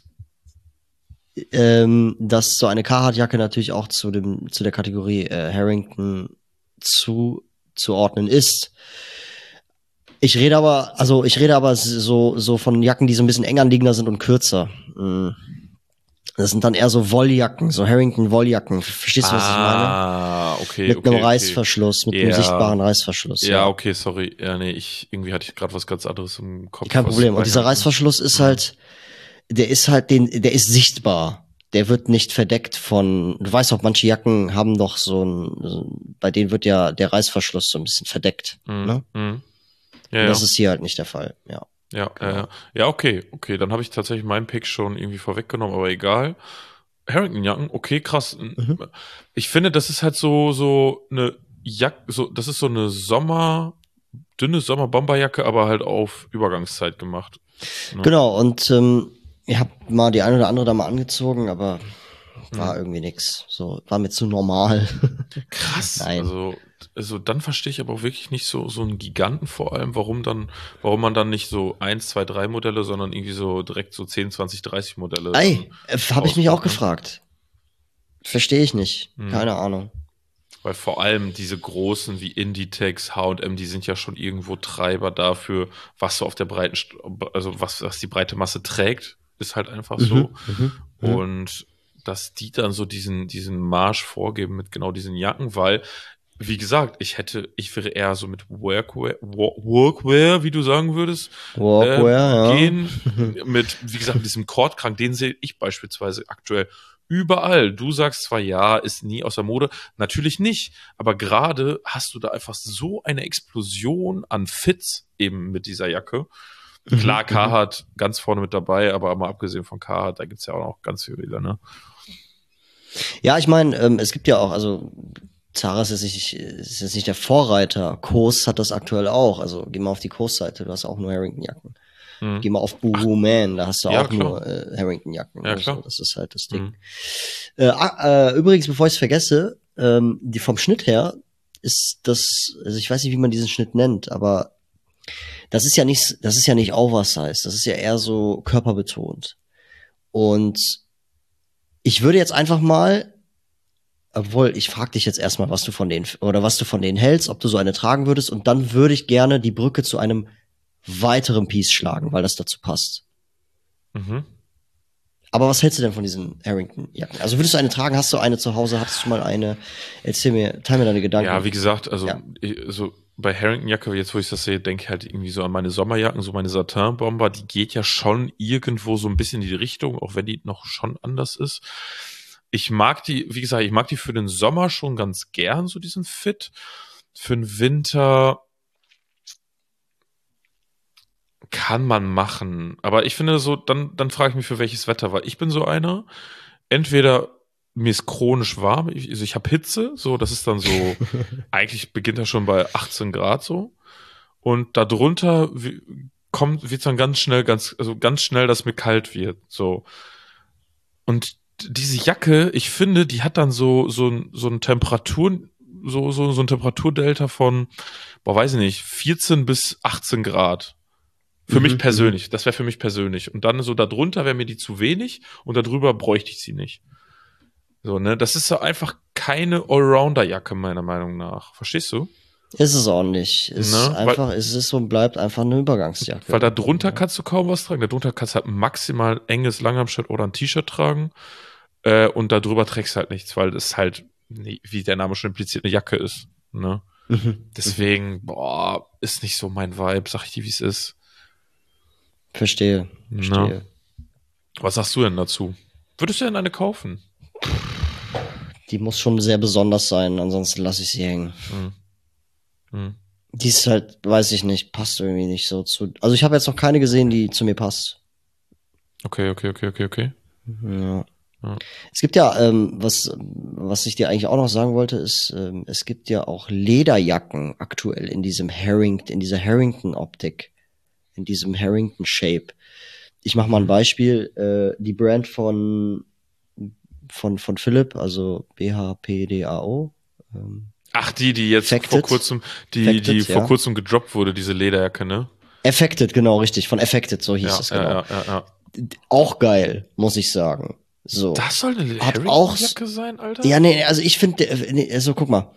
ähm, dass so eine Carhartt-Jacke natürlich auch zu dem zu der Kategorie äh, Harrington zuzuordnen ist. Ich rede aber, also ich rede aber so so von Jacken, die so ein bisschen eng anliegender sind und kürzer. Das sind dann eher so Wolljacken, so Harrington-Wolljacken. Verstehst du, was ich meine? Ah, okay, Mit okay, einem okay. Reißverschluss, mit Ja. einem sichtbaren Reißverschluss. Ja, Ja, okay, sorry. Ja, nee, ich irgendwie hatte ich gerade was ganz anderes im Kopf. kein was Problem. bei Und dieser Harrington- Reißverschluss ist halt, der ist halt den, der ist sichtbar. Der wird nicht verdeckt von, du weißt auch, manche Jacken haben doch so ein, so- bei denen wird ja der Reißverschluss so ein bisschen verdeckt. Mhm, Ne? mhm. Ja, Und das ja. ist hier halt nicht der Fall. Ja. Ja, Genau. ja, ja. Ja, okay, okay. Dann habe ich tatsächlich meinen Pick schon irgendwie vorweggenommen, aber egal. Harrington-Jacken, okay, krass. Mhm. Ich finde, das ist halt so, so eine Jacke, so, das ist so eine Sommer, dünne Sommer-Bomberjacke, aber halt auf Übergangszeit gemacht. Ne? Genau, und ähm, ich habe mal die eine oder andere da mal angezogen, aber war Mhm. irgendwie nix. So, war mir zu normal. Krass. Nein. Also, also dann verstehe ich aber auch wirklich nicht so, so einen Giganten vor allem, warum dann, warum man dann nicht so eins, zwei, drei Modelle, sondern irgendwie so direkt so zehn, zwanzig, dreißig Modelle. Ey, dann äh, habe ich mich auch rausbringt, ne? gefragt. Verstehe ich nicht. Mhm. Keine Ahnung. Weil vor allem diese großen wie Inditex, H und M, die sind ja schon irgendwo Treiber dafür, was so auf der breiten, St- also was, was die breite Masse trägt, ist halt einfach so. Mhm, mhm, mhm. Und dass die dann so diesen, diesen Marsch vorgeben mit genau diesen Jacken, weil, wie gesagt, ich hätte, ich wäre eher so mit Workwear, Wo- Workwear, wie du sagen würdest, Walkwear, ja. gehen. Mit, wie gesagt, mit diesem Kordkrank, den sehe ich beispielsweise aktuell überall. Du sagst zwar, ja, ist nie aus der Mode. Natürlich nicht. Aber gerade hast du da einfach so eine Explosion an Fits eben mit dieser Jacke. Klar, Mhm, Carhartt ganz vorne mit dabei, aber mal abgesehen von Carhartt, da gibt's ja auch noch ganz viele, ne? Ja, ich meine, ähm, es gibt ja auch, also Zara ist jetzt nicht, ist jetzt nicht der Vorreiter. Kos hat das aktuell auch. Also geh mal auf die Kos-Seite, du hast auch nur Harrington-Jacken. Mhm. Geh mal auf Boohoo Man, da hast du Ja, auch klar. nur äh, Harrington-Jacken. Ja, oder klar. so. Das ist halt das Ding. Mhm. Äh, ah, äh, übrigens, bevor ich es vergesse, ähm, die vom Schnitt her ist das, also ich weiß nicht, wie man diesen Schnitt nennt, aber das ist ja nicht, das ist ja nicht Oversize, das ist ja eher so körperbetont. Und ich würde jetzt einfach mal, obwohl ich frage dich jetzt erstmal, was du von denen oder was du von denen hältst, ob du so eine tragen würdest, und dann würde ich gerne die Brücke zu einem weiteren Piece schlagen, weil das dazu passt. Mhm. Aber was hältst du denn von diesen Harrington-Jacken? Also würdest du eine tragen? Hast du eine zu Hause? Hattest du mal eine? Erzähl mir, teil mir deine Gedanken. Ja, wie gesagt, also Ja. ich, so bei Harrington-Jacke, jetzt wo ich das sehe, denke ich halt irgendwie so an meine Sommerjacken, so meine Satin-Bomber, die geht ja schon irgendwo so ein bisschen in die Richtung, auch wenn die noch schon anders ist. Ich mag die, wie gesagt, ich mag die für den Sommer schon ganz gern, so diesen Fit. Für den Winter kann man machen. Aber ich finde so, dann, dann frage ich mich, für welches Wetter, weil ich bin so einer, entweder mir ist chronisch warm, ich, also ich habe Hitze, so, das ist dann so, eigentlich beginnt das schon bei achtzehn Grad so. Und darunter wie- kommt, wird's dann ganz schnell, ganz, also ganz schnell, dass mir kalt wird, so. Und diese Jacke, ich finde, die hat dann so, so, ein- so ein Temperatur, so, so, so ein Temperaturdelta von, boah, weiß ich nicht, vierzehn bis achtzehn Grad. Für Mhm, mich persönlich, das wäre für mich persönlich. Und dann so darunter wäre mir die zu wenig und darüber bräuchte ich sie nicht. So, ne, das ist so einfach keine Allrounder-Jacke, meiner Meinung nach. Verstehst du? Ist es auch nicht. Ist Ne? einfach, Weil, ist es und bleibt einfach eine Übergangsjacke. weil da drunter kannst du kaum was tragen. Da drunter kannst du halt maximal enges Langarmshirt oder ein T-Shirt tragen. Äh, und darüber trägst du halt nichts, weil es halt, nee, wie der Name schon impliziert, eine Jacke ist. Ne? Mhm. Deswegen, boah, ist nicht so mein Vibe, sag ich dir, wie es ist. Verstehe, verstehe. Was sagst du denn dazu? Würdest du denn eine kaufen? Die muss schon sehr besonders sein, ansonsten lasse ich sie hängen. Hm. Hm. Die ist halt, weiß ich nicht, passt irgendwie nicht so zu. Also ich habe jetzt noch keine gesehen, die zu mir passt. Okay, okay, okay, okay, okay. Ja. Ja. Es gibt ja, ähm, was, was ich dir eigentlich auch noch sagen wollte, ist, ähm, es gibt ja auch Lederjacken aktuell in diesem Harrington, in dieser Harrington-Optik, in diesem Harrington-Shape. Ich mache mal ein Beispiel, äh, die Brand von, von, von Philipp, also B H P D A O. Ähm, Ach, die, die jetzt Affected. vor kurzem, die, Affected, die ja. vor kurzem gedroppt wurde, diese Lederjacke, ne? Affected, genau, richtig, von Affected, so hieß Ja, es, ja, genau. ja, ja, ja. Auch geil, muss ich sagen. So. Das soll eine Hat auch, Harrington-Jacke sein, Alter? ja, nee, also ich finde, nee, also guck mal.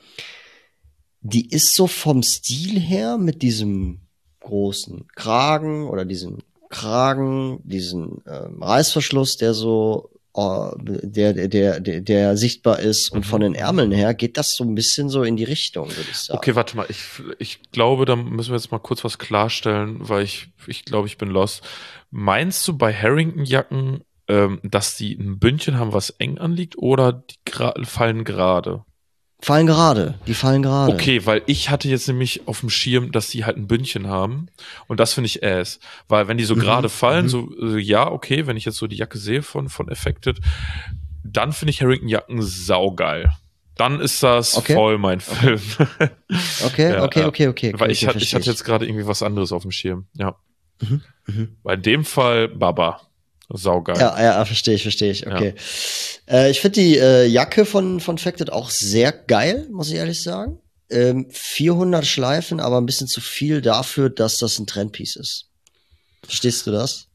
Die ist so vom Stil her mit diesem großen Kragen oder diesem Kragen, diesen ähm, Reißverschluss, der so, äh, der, der, der, der, der sichtbar ist, und Mhm. von den Ärmeln her geht das so ein bisschen so in die Richtung, würde ich sagen. Okay, warte mal, ich, ich glaube, da müssen wir jetzt mal kurz was klarstellen, weil ich, ich glaube, ich bin lost. Meinst du bei Harrington-Jacken, ähm, dass die ein Bündchen haben, was eng anliegt, oder die gra- fallen gerade? Fallen gerade, die fallen gerade. Okay, weil ich hatte jetzt nämlich auf dem Schirm, dass die halt ein Bündchen haben, und das finde ich ass, weil wenn die so Mhm, gerade fallen, mhm. so äh, ja, okay, wenn ich jetzt so die Jacke sehe von von Affected, dann finde ich Harrington-Jacken saugeil. Dann ist das Okay. voll mein Film. Okay, Ja, okay, ja. okay, okay. Weil okay, ich, hatte, ich verstehe hatte jetzt gerade irgendwie was anderes auf dem Schirm. Ja. Mhm, mhm. Bei dem Fall Baba. Saugeil. Ja, ja, verstehe ich, verstehe ich. Okay. Äh, ich finde die äh, Jacke von von Affected auch sehr geil, muss ich ehrlich sagen. Ähm, vierhundert Schleifen, aber ein bisschen zu viel dafür, dass das ein Trendpiece ist. Verstehst du das?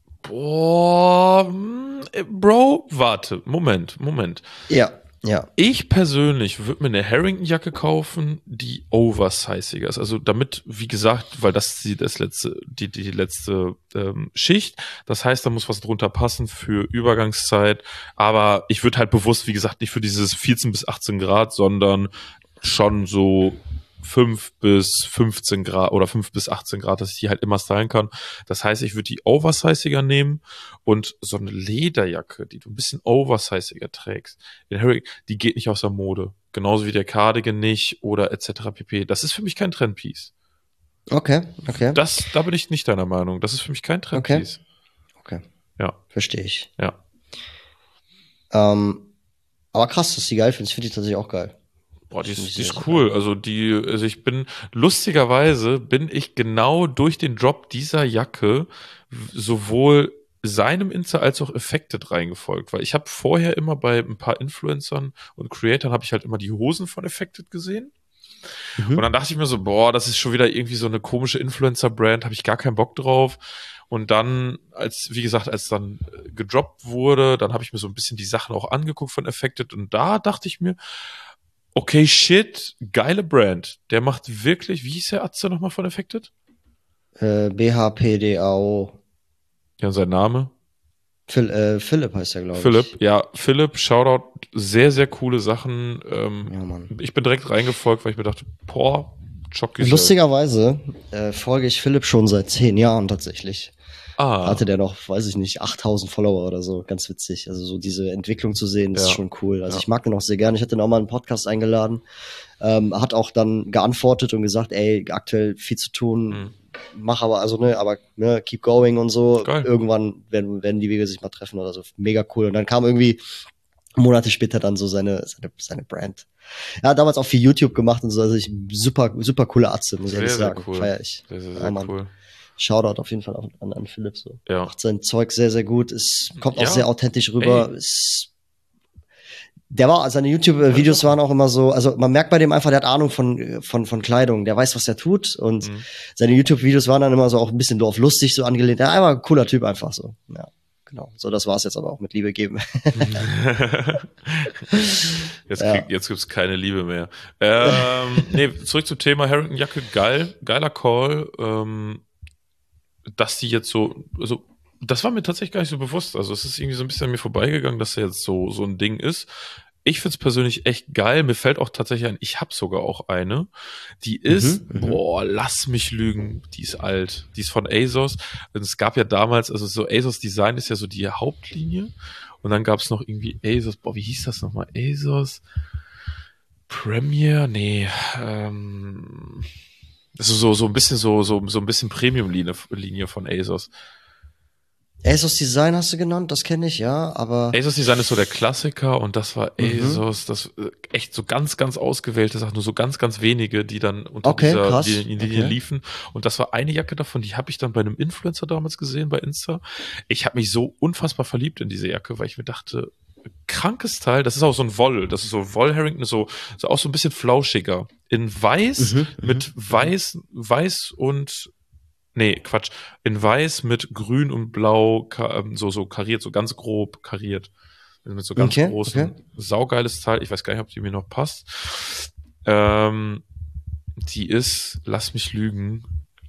Boah, hm, äh, Bro, warte, Moment, Moment. Ja, ja. Ich persönlich würde mir eine Harrington-Jacke kaufen, die oversiziger ist. Also damit, wie gesagt, weil das ist die, das letzte, die, die letzte ähm, Schicht. Das heißt, da muss was drunter passen für Übergangszeit. Aber ich würde halt bewusst, wie gesagt, nicht für dieses vierzehn bis achtzehn Grad, sondern schon so fünf bis fünfzehn Grad oder fünf bis achtzehn Grad, dass ich die halt immer stylen kann. Das heißt, ich würde die oversiziger nehmen, und so eine Lederjacke, die du ein bisschen oversiziger trägst, den Harry, die geht nicht aus der Mode. Genauso wie der Cardigan nicht oder et cetera pp. Das ist für mich kein Trendpiece. Okay, okay. Das, da bin ich nicht deiner Meinung. Das ist für mich kein Trendpiece. Okay. Ja, Verstehe ich. ja. Ähm, aber krass, dass du die geil findest, finde ich tatsächlich auch geil. Boah, die Finde ist, ich die sehr, ist sehr cool. geil. Also die, also ich bin, lustigerweise bin ich genau durch den Drop dieser Jacke w- sowohl seinem Insta als auch Affected reingefolgt, weil ich habe vorher immer bei ein paar Influencern und Creatoren habe ich halt immer die Hosen von Affected gesehen. Und Mhm. dann dachte ich mir so, boah, das ist schon wieder irgendwie so eine komische Influencer-Brand, habe ich gar keinen Bock drauf. Und dann, als, wie gesagt, als dann äh, gedroppt wurde, dann habe ich mir so ein bisschen die Sachen auch angeguckt von Affected, und da dachte ich mir, okay, shit, geile Brand. Der macht wirklich, wie hieß der Atze nochmal von Affected? Äh, B H P D A O. Ja, und sein Name? Phil, äh, Philipp heißt er, glaube ich. Philipp, ja, Philipp, Shoutout, sehr, sehr coole Sachen. Ähm, Ja, Mann. ich bin direkt reingefolgt, weil ich mir dachte, boah, Chokis. Lustigerweise äh, folge ich Philipp schon seit zehn Jahren tatsächlich. Ah, Hatte der noch, weiß ich nicht, achttausend Follower oder so. Ganz witzig. Also so diese Entwicklung zu sehen, ist Ja. schon cool. Also Ja. ich mag den auch sehr gerne. Ich hatte ihn auch mal einen Podcast eingeladen. Ähm, hat auch dann geantwortet und gesagt, ey, aktuell viel zu tun. Mhm. Mach aber, also ne, aber ne, keep going und so. Geil. Irgendwann werden, werden die Wege sich mal treffen oder so. Mega cool. Und dann kam irgendwie Monate später dann so seine, seine, seine Brand. Er hat damals auch viel YouTube gemacht und so. Also ich, super, super coole Atze, muss ich Sehr, ehrlich sehr sagen. cool. Feier ich. Sehr, sehr, Ja, sehr Mann. cool. Shoutout auf jeden Fall an, an, an Philipp so. Ja. Macht sein Zeug sehr, sehr gut. Es kommt Ja. auch sehr authentisch rüber. Ey. Es, der war, seine YouTube-Videos waren auch immer so, also man merkt bei dem einfach, der hat Ahnung von, von, von Kleidung. Der weiß, was er tut. Und Mhm. seine YouTube-Videos waren dann immer so auch ein bisschen dorflustig so angelehnt. Ja, einfach ein cooler Typ einfach so. Ja, genau. So, das war's jetzt aber auch mit Liebe geben. jetzt Ja. krieg, jetzt gibt's keine Liebe mehr. Ähm, nee, zurück zum Thema Harrington-Jacke. Geil, geiler Call. Ähm, dass die jetzt so, also das war mir tatsächlich gar nicht so bewusst. Also es ist irgendwie so ein bisschen an mir vorbeigegangen, dass der jetzt so so ein Ding ist. Ich find's persönlich echt geil. Mir fällt auch tatsächlich ein, ich habe sogar auch eine. Die ist, Mhm, mhm. boah, lass mich lügen, die ist alt. Die ist von ASOS. Und es gab ja damals, also so ASOS Design ist ja so die Hauptlinie. Und dann gab's noch irgendwie ASOS, boah, wie hieß das nochmal? ASOS. Premier, nee, ähm, das ist so, so ein bisschen so, so, so ein bisschen Premium-Linie Linie von ASOS. ASOS Design hast du genannt, das kenne ich, ja, aber ASOS Design ist so der Klassiker und das war mhm. ASOS, das äh, echt so ganz, ganz ausgewählte Sachen, nur so ganz, ganz wenige, die dann unter Okay, dieser krass. Linie, Linie Okay. liefen. Und das war eine Jacke davon, die habe ich dann bei einem Influencer damals gesehen, bei Insta. Ich habe mich so unfassbar verliebt in diese Jacke, weil ich mir dachte, krankes Teil, das ist auch so ein Woll, das ist so Woll-Harrington, so, so auch so ein bisschen flauschiger. In weiß, Mhm, mhm, mit mhm. weiß, weiß und Nee, Quatsch. In weiß mit grün und blau, ka- ähm, so, so kariert, so ganz grob kariert. Mit so ganz Okay, okay. großen, saugeiles Teil. Ich weiß gar nicht, ob die mir noch passt. Ähm, die ist, lass mich lügen,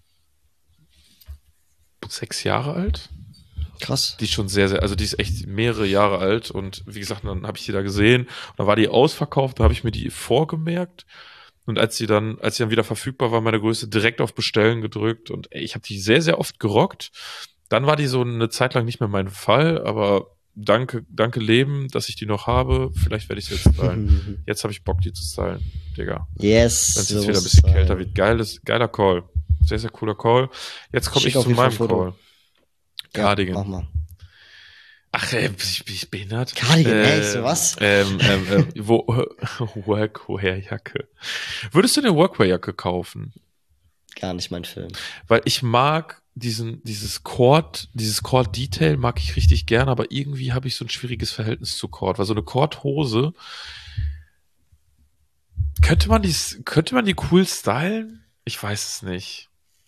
sechs Jahre alt. Krass. Die ist schon sehr, sehr, also die ist echt mehrere Jahre alt. Und wie gesagt, dann habe ich die da gesehen. Und dann war die ausverkauft, da habe ich mir die vorgemerkt. Und als sie dann, als sie dann wieder verfügbar war, meine Größe, direkt auf Bestellen gedrückt. Und ey, ich habe die sehr, sehr oft gerockt. Dann war die so eine Zeit lang nicht mehr mein Fall, aber danke, danke Leben, dass ich die noch habe. Vielleicht werde ich sie jetzt stylen. Jetzt habe ich Bock, die zu stylen, Digga. Wenn Yes, es so jetzt wieder ein muss es bisschen kälter sein. wird. Geiles, geiler Call. Sehr, sehr cooler Call. Jetzt komme Schick ich auf zu jeden Fall ein meinem Foto. Call. Ja, mach Cardigan. mal. Ach, äh, bin ich, bin ich behindert? Cardigan, echt, so Ähm, was? ähm, ähm, ähm, wo, Workwear-Jacke. Würdest du eine Workwear-Jacke kaufen? Gar nicht mein Film. Weil ich mag diesen, dieses Cord, dieses Cord-Detail mag ich richtig gern, aber irgendwie habe ich so ein schwieriges Verhältnis zu Cord, weil so eine Cord-Hose, könnte man die, könnte man die cool stylen? Ich weiß es nicht.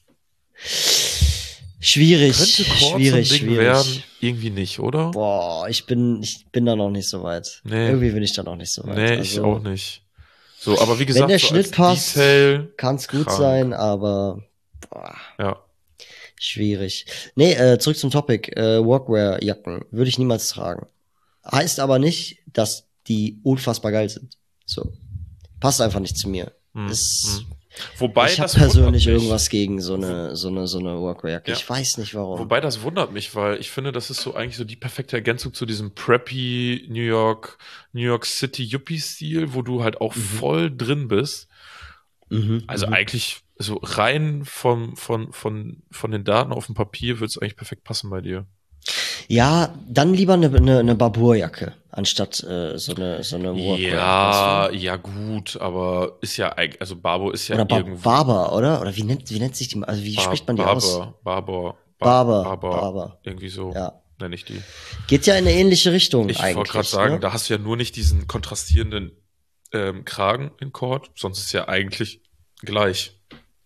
Könnte Schwierig, Cord so ein schwierig, Ding werden? schwierig. Irgendwie nicht, oder? Boah, ich bin, ich bin da noch nicht so weit. Nee, Irgendwie bin ich da noch nicht so weit. nee, ich auch Also, nicht. So, aber wie wenn gesagt, der so Schnitt als passt, Detail kann's gut krank. sein, aber boah, Ja. schwierig. Nee, äh, zurück zum Topic. Äh, Workwear-Jacken würde ich niemals tragen. Heißt aber nicht, dass die unfassbar geil sind. So. Passt einfach nicht zu mir. Hm, Ist, hm. Wobei, ich habe das wundert persönlich mich. irgendwas gegen so Wo, eine, so eine, so eine Workwear-Jacke. ja. Ich weiß nicht warum. Wobei das wundert mich, weil ich finde, das ist so eigentlich so die perfekte Ergänzung zu diesem preppy New York, New York City Yuppie-Stil, wo du halt auch Mhm. voll drin bist. Mhm, Also mhm. eigentlich so rein vom, von, von, von den Daten auf dem Papier würde es eigentlich perfekt passen bei dir. Ja, dann lieber eine, eine, eine Barbour-Jacke, anstatt äh, so eine, so eine Workwear, weißt Ja, du? ja gut, aber ist ja eigentlich, also Barbo ist ja Oder Bar irgendwo Barber, oder? Oder wie nennt, wie nennt sich die, also wie Bar, spricht man die aus? Barber, Barber, Bar, Barber, Barber, Barber. irgendwie so Ja. nenne ich die. Geht ja in eine ähnliche Richtung Ich wollte gerade eigentlich, sagen, ne? da hast du ja nur nicht diesen kontrastierenden ähm, Kragen in Cord, sonst ist ja eigentlich gleich.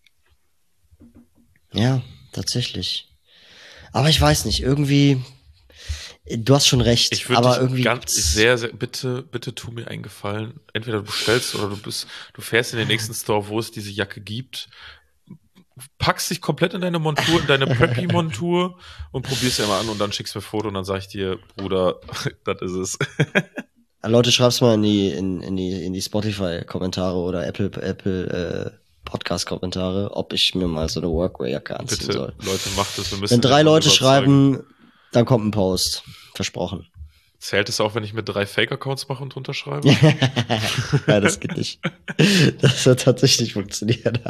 Ja, tatsächlich. Aber ich weiß nicht, irgendwie, du hast schon recht, Ich würde aber dich irgendwie ganz gibt's, sehr, sehr, bitte, bitte tu mir einen Gefallen. Entweder du bestellst oder du bist, du fährst in den nächsten Store, wo es diese Jacke gibt, packst dich komplett in deine Montur, in deine Preppy-Montur und probierst ja mal an und dann schickst mir ein Foto und dann sag ich dir, Bruder, das ist es. Leute, schreib's mal in die, in, in die, in die Spotify-Kommentare oder Apple, Apple, äh, Podcast-Kommentare, ob ich mir mal so eine Workwear-Jacke anziehen Bitte, soll. Leute, macht es. Wir Wenn müssen den drei Mann Leute überzeugen. schreiben, dann kommt ein Post. Versprochen. Zählt es auch, wenn ich mit drei Fake-Accounts mache und drunter schreibe? Ja, das geht nicht. Das wird tatsächlich funktionieren.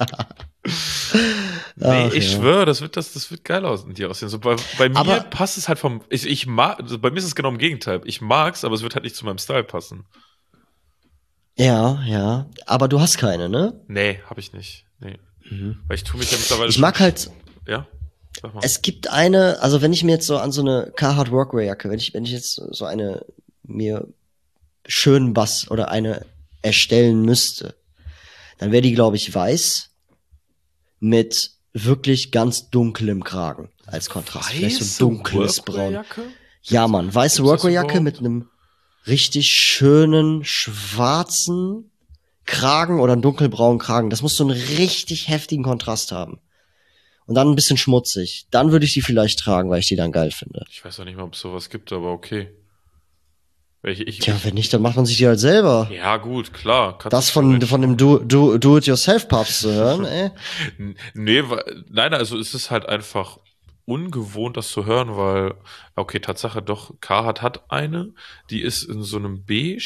Nee, Ach ich ja. schwöre, das wird, das, das wird geil aus, dir aussehen. So bei, bei mir Aber, passt es halt vom, ich, ich mag, also bei mir ist es genau im Gegenteil. Ich mag's, aber es wird halt nicht zu meinem Style passen. ja, ja. Aber du hast keine, ne? Nee, hab ich nicht. Nee. Mhm. Weil ich tue mich ja mittlerweile Ich schon, mag halt, ja? Sag mal. es gibt eine, also wenn ich mir jetzt so an so eine Carhartt Workwear Jacke, wenn ich, wenn ich jetzt so eine mir schön bass oder eine erstellen müsste, dann wäre die, glaube ich, weiß mit wirklich ganz dunklem Kragen als Kontrast. Vielleicht so Weiße dunkles Braun. Workwear-Jacke? Ja, Mann, weiße Gibt's das Workwear Jacke überhaupt? mit einem richtig schönen schwarzen Kragen oder einen dunkelbraunen Kragen. Das muss so einen richtig heftigen Kontrast haben. Und dann ein bisschen schmutzig. Dann würde ich die vielleicht tragen, weil ich die dann geil finde. Ich weiß auch nicht mal, ob es sowas gibt, aber okay. Welche ich, Tja, ich, wenn nicht, dann macht man sich die halt selber. ja, gut, klar. Kannst Das du von, theoretisch von dem machen. Do, Do, Do-it-yourself-Papst zu hören, ey. N- Nee, weil, nein, also es ist halt einfach ungewohnt, das zu hören, weil, okay, Tatsache doch, Carhartt hat eine, die ist in so einem Beige,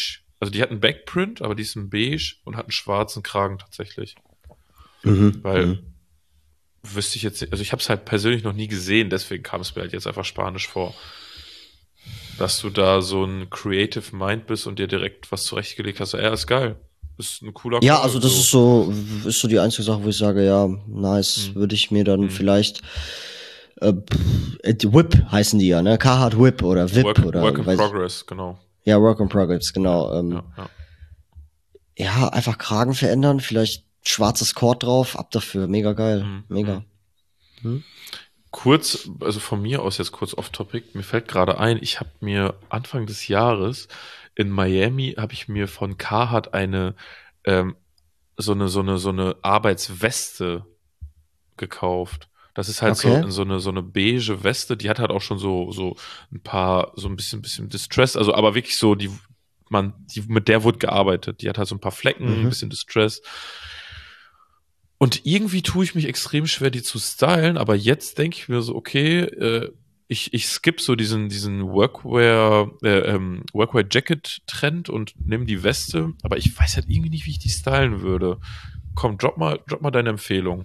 Also die hat einen Backprint, aber die ist in beige und hat einen schwarzen Kragen tatsächlich. Mhm. Weil mhm. wüsste ich jetzt nicht, also ich habe es halt persönlich noch nie gesehen, deswegen kam es mir halt jetzt einfach spanisch vor. Dass du da so ein Creative Mind bist und dir direkt was zurechtgelegt hast. Ja, ist geil. Ist ein cooler Ja, Call, also das ist so, ist so die einzige Sache, wo ich sage, ja, nice, Hm. würde ich mir dann Hm. vielleicht äh, pff, äh, die Whip heißen die ja, ne? Carhartt Whip oder V I P Work, oder Work in weiß, Progress, genau. ja, Work in Progress, genau. Ja, ähm, ja, ja. ja, einfach Kragen verändern, vielleicht schwarzes Kord drauf, ab dafür, mega geil, Hm, mega. hm. Hm? Kurz, also von mir aus jetzt kurz off-topic, mir fällt gerade ein, ich habe mir Anfang des Jahres in Miami, habe ich mir von Carhartt eine, ähm, so eine, so eine, so eine Arbeitsweste gekauft. Das ist halt so Okay. in so eine, so eine beige Weste, die hat halt auch schon so, so ein paar, so ein bisschen, bisschen Distress, also aber wirklich so, die, man, die, mit der wurde gearbeitet. Die hat halt so ein paar Flecken, ein Mhm. bisschen Distress. Und irgendwie tue ich mich extrem schwer, die zu stylen, aber jetzt denke ich mir so, okay, äh, ich, ich skip so diesen, diesen Workwear, äh, ähm, Workwear-Jacket-Trend und nehme die Weste, aber ich weiß halt irgendwie nicht, wie ich die stylen würde. Komm, drop mal, drop mal deine Empfehlung.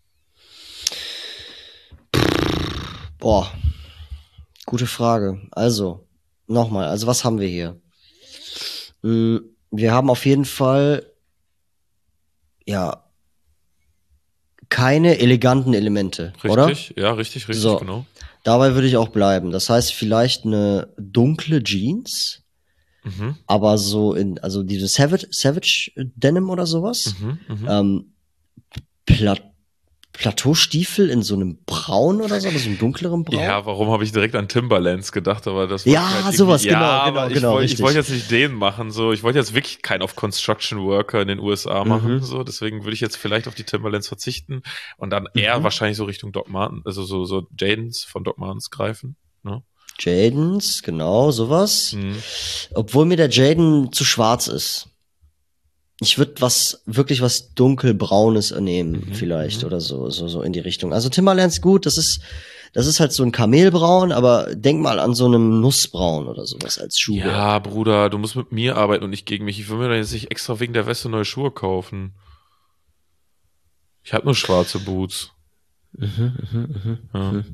Boah, gute Frage. Also, nochmal, also was haben wir hier? Mm, Wir haben auf jeden Fall, ja, keine eleganten Elemente, oder? Richtig? Ja, richtig, richtig, So, genau. dabei würde ich auch bleiben. Das heißt, vielleicht eine dunkle Jeans, Mhm, aber so in, also diese Savage, Savage Denim oder sowas. mhm, mhm. Ähm, Pla Plateaustiefel in so einem Braun oder so, oder so einem dunkleren Braun. Ja, warum habe ich direkt an Timberlands gedacht, aber das wollte Ja, ich halt irgendwie- sowas, ja, genau, aber genau, ich genau, wollte, ich richtig. wollte jetzt nicht den machen, so, ich wollte jetzt wirklich keinen auf Construction Worker in den U S A machen, Mhm. so, deswegen würde ich jetzt vielleicht auf die Timberlands verzichten und dann eher Mhm. wahrscheinlich so Richtung Doc Martens, also so, so Jadens von Doc Martens greifen, ne? Jadens, genau, sowas. Mhm. Obwohl mir der Jaden zu schwarz ist. Ich würde was, wirklich was dunkelbraunes nehmen, Mhm, vielleicht, mhm. oder so, so, so in die Richtung. Also Timberlands gut, das ist, das ist halt so ein Kamelbraun, aber denk mal an so einem Nussbraun oder sowas als Schuhwerk. Ja, Bruder, du musst mit mir arbeiten und nicht gegen mich. Ich will mir da jetzt nicht extra wegen der Weste neue Schuhe kaufen. Ich habe nur schwarze Boots. Mhm, mhm, mhm, Ja. mhm.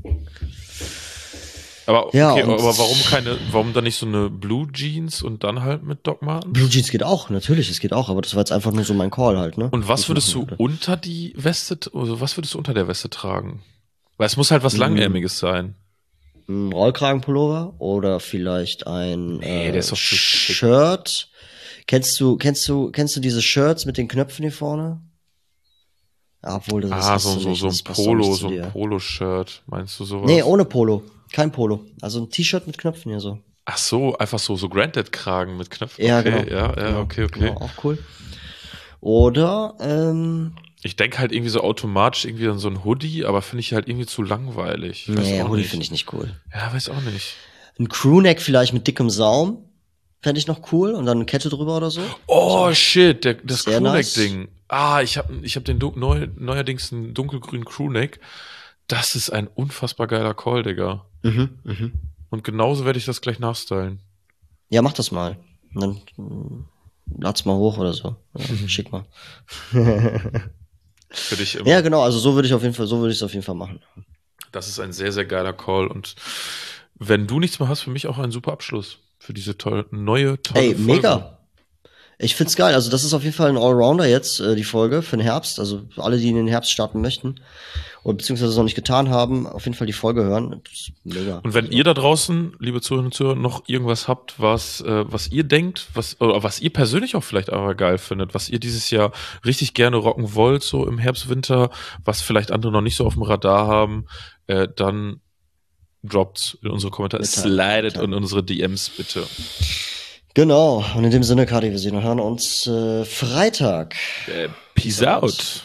Aber Ja, okay, und- aber warum keine, warum dann nicht so eine Blue Jeans und dann halt mit Doc Martens? Blue Jeans geht auch, natürlich, es geht auch, aber das war jetzt einfach nur so mein Call halt, ne? Und was Ich würdest du machen würde. unter die Weste, also was würdest du unter der Weste tragen? Weil es muss halt was Mm. Langärmiges sein. Ein Rollkragenpullover oder vielleicht ein Nee, äh, der ist doch zu schick. Shirt. Kennst du, kennst du, kennst du diese Shirts mit den Knöpfen hier vorne? Ja, obwohl das Ah, hast so, du so, nicht, so ein das passt auch Polo, nicht zu so ein dir. Polo-Shirt. Meinst du sowas? Nee, ohne Polo. Kein Polo. Also ein T-Shirt mit Knöpfen hier so. Ach so, einfach so, so Granted-Kragen mit Knöpfen. Ja, Okay, genau. ja, ja, genau, okay, okay. Genau, auch cool. Oder, ähm, Ich denke halt irgendwie so automatisch irgendwie an so ein Hoodie, aber finde ich halt irgendwie zu langweilig. Weiß nee, auch Hoodie nicht. finde ich nicht cool. Ja, weiß auch nicht. Ein Crewneck vielleicht mit dickem Saum. Fände ich noch cool. Und dann eine Kette drüber oder so. Oh, shit, der, das Sehr Crewneck-Ding. Ah, ich habe ich hab den dun- neu, neuerdings einen dunkelgrünen Crewneck. Das ist ein unfassbar geiler Call, Digga. Mhm, mhm. Und genauso werde ich das gleich nachstylen. Ja, mach das mal. Und dann mm, lad's mal hoch oder so. Ja, schick mal. Für dich immer. Ja, genau, also so würde ich auf jeden Fall, so würde ich es auf jeden Fall machen. Das ist ein sehr, sehr geiler Call. Und wenn du nichts mehr hast, für mich auch ein super Abschluss für diese tolle, neue, tolle Ey, Folge. mega. Ich find's geil. Also das ist auf jeden Fall ein Allrounder jetzt, äh, die Folge für den Herbst. Also für alle, die in den Herbst starten möchten oder beziehungsweise es noch nicht getan haben, auf jeden Fall die Folge hören. Das ist mega. Und wenn also, ihr da draußen, liebe Zuhörerinnen und Zuhörer, noch irgendwas habt, was, äh, was ihr denkt, was, oder was ihr persönlich auch vielleicht aber geil findet, was ihr dieses Jahr richtig gerne rocken wollt, so im Herbst, Winter, was vielleicht andere noch nicht so auf dem Radar haben, äh, dann droppt in unsere Kommentare, Mitteilen, slidet mitteilen. in unsere D Ms bitte. Genau. Und in dem Sinne, Kadi, wir sehen und hören uns äh, Freitag. Äh, peace out.